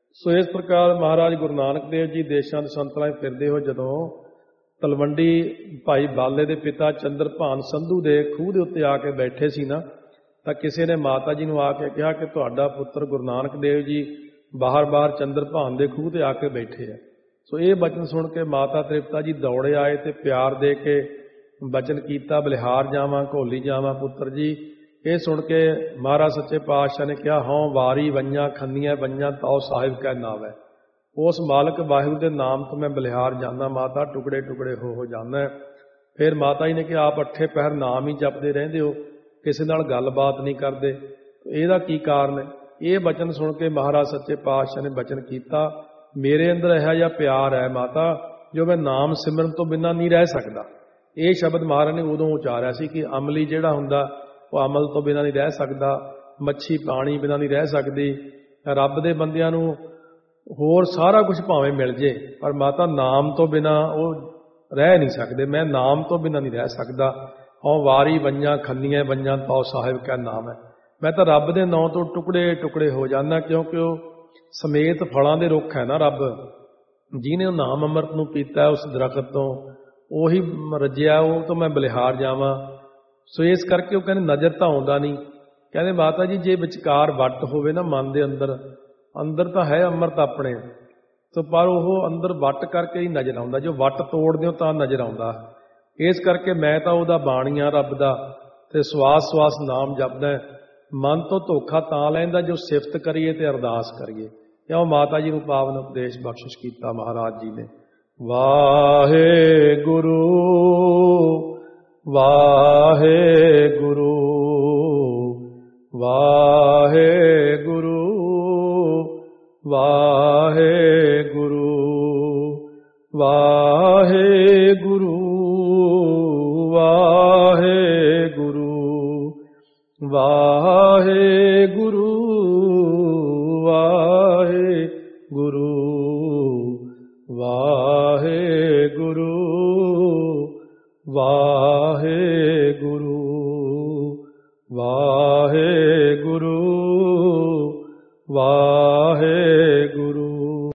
ਸੋ ਇਸ ਪ੍ਰਕਾਰ ਮਹਾਰਾਜ ਗੁਰੂ ਨਾਨਕ ਦੇਵ ਜੀ ਦੇਸ਼ਾਂ ਦਸ਼ਾਂਤਰਾਂ 'ਚ ਫਿਰਦੇ ਹੋ ਜਦੋਂ ਤਲਵੰਡੀ ਭਾਈ ਬਾਲੇ ਦੇ ਪਿਤਾ ਚੰਦਰਭਾਨ ਸੰਧੂ ਦੇ ਖੂਹ ਦੇ ਉੱਤੇ ਆ ਕੇ ਬੈਠੇ ਸੀ ਨਾ, ਤਾਂ ਕਿਸੇ ਨੇ ਮਾਤਾ ਜੀ ਨੂੰ ਆ ਕੇ ਕਿਹਾ ਕਿ ਤੁਹਾਡਾ ਪੁੱਤਰ ਗੁਰੂ ਨਾਨਕ ਦੇਵ ਜੀ ਬਾਹਰ ਚੰਦਰਭਾਨ ਦੇ ਖੂਹ ਤੇ ਆ ਕੇ ਬੈਠੇ ਆ। ਸੋ ਇਹ ਬਚਨ ਸੁਣ ਕੇ ਮਾਤਾ ਤ੍ਰਿਪਤਾ ਜੀ ਦੌੜੇ ਆਏ ਤੇ ਪਿਆਰ ਦੇ ਕੇ ਬਚਨ ਕੀਤਾ, ਬਲਿਹਾਰ ਜਾਵਾਂ ਘੋਲੀ ਜਾਵਾਂ ਪੁੱਤਰ ਜੀ। ਇਹ ਸੁਣ ਕੇ ਮਹਾਰਾਜ ਸੱਚੇ ਪਾਤਸ਼ਾਹ ਨੇ ਕਿਹਾ, ਹਉ ਵਾਰੀ ਵੰਜਾਂ ਖੰਨੀਆਂ ਵੰਜਾਂ ਤਾਉ ਸਾਹਿਬ ਕੈ ਨਾਵੈ। ਉਸ ਮਾਲਕ ਵਾਹਿਗੁਰੂ ਦੇ ਨਾਮ ਤੋਂ ਮੈਂ ਬਲਿਹਾਰ ਜਾਂਦਾ ਮਾਤਾ, ਟੁਕੜੇ ਟੁਕੜੇ ਹੋ ਜਾਂਦਾ। ਫਿਰ ਮਾਤਾ ਜੀ ਨੇ ਕਿਹਾ, ਆਪ ਅੱਠੇ ਪਹਿਰ ਨਾਮ ਹੀ ਜਪਦੇ ਰਹਿੰਦੇ ਹੋ, ਕਿਸੇ ਨਾਲ ਗੱਲਬਾਤ ਨਹੀਂ ਕਰਦੇ, ਇਹਦਾ ਕੀ ਕਾਰਨ ਹੈ? ਇਹ ਬਚਨ ਸੁਣ ਕੇ ਮਹਾਰਾਜ ਸੱਚੇ ਪਾਤਸ਼ਾਹ ਨੇ ਬਚਨ ਕੀਤਾ, ਮੇਰੇ ਅੰਦਰ ਇਹੋ ਜਿਹਾ ਪਿਆਰ ਹੈ ਮਾਤਾ ਜੋ ਮੈਂ ਨਾਮ ਸਿਮਰਨ ਤੋਂ ਬਿਨਾਂ ਨਹੀਂ ਰਹਿ ਸਕਦਾ। ਇਹ ਸ਼ਬਦ ਮਹਾਰਾਜ ਨੇ ਉਦੋਂ ਉਚਾਰਿਆ ਸੀ ਕਿ ਅਮਲੀ ਜਿਹੜਾ ਹੁੰਦਾ ਉਹ ਅਮਲ ਤੋਂ ਬਿਨਾਂ ਨਹੀਂ ਰਹਿ ਸਕਦਾ, ਮੱਛੀ ਪਾਣੀ ਬਿਨਾਂ ਨਹੀਂ ਰਹਿ ਸਕਦੀ। ਰੱਬ ਦੇ ਬੰਦਿਆਂ ਨੂੰ ਹੋਰ ਸਾਰਾ ਕੁਝ ਭਾਵੇਂ ਮਿਲ ਜੇ, ਪਰ ਮਾਤਾ ਨਾਮ ਤੋਂ ਬਿਨਾਂ ਉਹ ਰਹਿ ਨਹੀਂ ਸਕਦੇ। ਮੈਂ ਨਾਮ ਤੋਂ ਬਿਨਾਂ ਨਹੀਂ ਰਹਿ ਸਕਦਾ। ਹਉ ਵਾਰੀ ਵੰਜਾਂ ਖੰਨੀਆਂ ਵੰਜਾਂ ਤਾਉ ਸਾਹਿਬ ਕੈ ਨਾਮ ਹੈ। ਮੈਂ ਤਾਂ ਰੱਬ ਦੇ ਨਾਂ ਤੋਂ ਟੁਕੜੇ ਟੁਕੜੇ ਹੋ ਜਾਂਦਾ, ਕਿਉਂਕਿ ਉਹ ਸਮੇਤ ਫਲਾਂ ਦੇ ਰੁੱਖ ਹੈ ਨਾ ਰੱਬ। ਜਿਹਨੇ ਉਹ ਨਾਮ ਅੰਮ੍ਰਿਤ ਨੂੰ ਪੀਤਾ ਉਸ ਦਰਖਤ ਤੋਂ, ਉਹੀ ਰੱਜਿਆ, ਉਹ ਤੋਂ ਮੈਂ ਬਲਿਹਾਰ ਜਾਵਾਂ। ਸੋ ਇਸ ਕਰਕੇ ਉਹ ਕਹਿੰਦੇ ਨਜ਼ਰ ਤਾਂ ਆਉਂਦਾ ਨਹੀਂ। ਕਹਿੰਦੇ ਮਾਤਾ ਜੀ ਜੇ ਵਿਚਕਾਰ ਵੱਟ ਹੋਵੇ ਨਾ ਮਨ ਦੇ ਅੰਦਰ, ਅੰਦਰ ਤਾਂ ਹੈ ਅੰਮ੍ਰਿਤ ਆਪਣੇ, ਸੋ ਪਰ ਉਹ ਅੰਦਰ ਵੱਟ ਕਰਕੇ ਹੀ ਨਜ਼ਰ ਆਉਂਦਾ। ਜੋ ਵੱਟ ਤੋੜਦੇ ਹੋ ਤਾਂ ਨਜ਼ਰ ਆਉਂਦਾ। ਇਸ ਕਰਕੇ ਮੈਂ ਤਾਂ ਉਹਦਾ ਬਾਣੀਆਂ ਰੱਬ ਦਾ, ਤੇ ਸਵਾਸ ਸਵਾਸ ਨਾਮ ਜਪਦਾ। ਮਨ ਤੋਂ ਧੋਖਾ ਤਾਂ ਲੈਂਦਾ ਜੋ ਸਿਫਤ ਕਰੀਏ ਤੇ ਅਰਦਾਸ ਕਰੀਏ। ਕਿਉਂ ਮਾਤਾ ਜੀ ਨੂੰ ਪਾਵਨ ਉਪਦੇਸ਼ ਬਖਸ਼ਿਸ਼ ਕੀਤਾ ਮਹਾਰਾਜ ਜੀ ਨੇ। ਵਾਹਿਗੁਰੂ ਵਾਹਿਗੁਰੂ ਵਾਹਿਗੁਰੂ ਵਾਹਿਗੁਰੂ ਵਾਹਿਗੁਰੂ ਵਾਹਿਗੁਰੂ ਵਾਹਿਗੁਰੂ ਵਾਹਿਗੁਰੂ ਵਾਹਿਗੁਰੂ ਵਾਹਿਗੁਰੂ ਵਾਹਿਗੁਰੂ।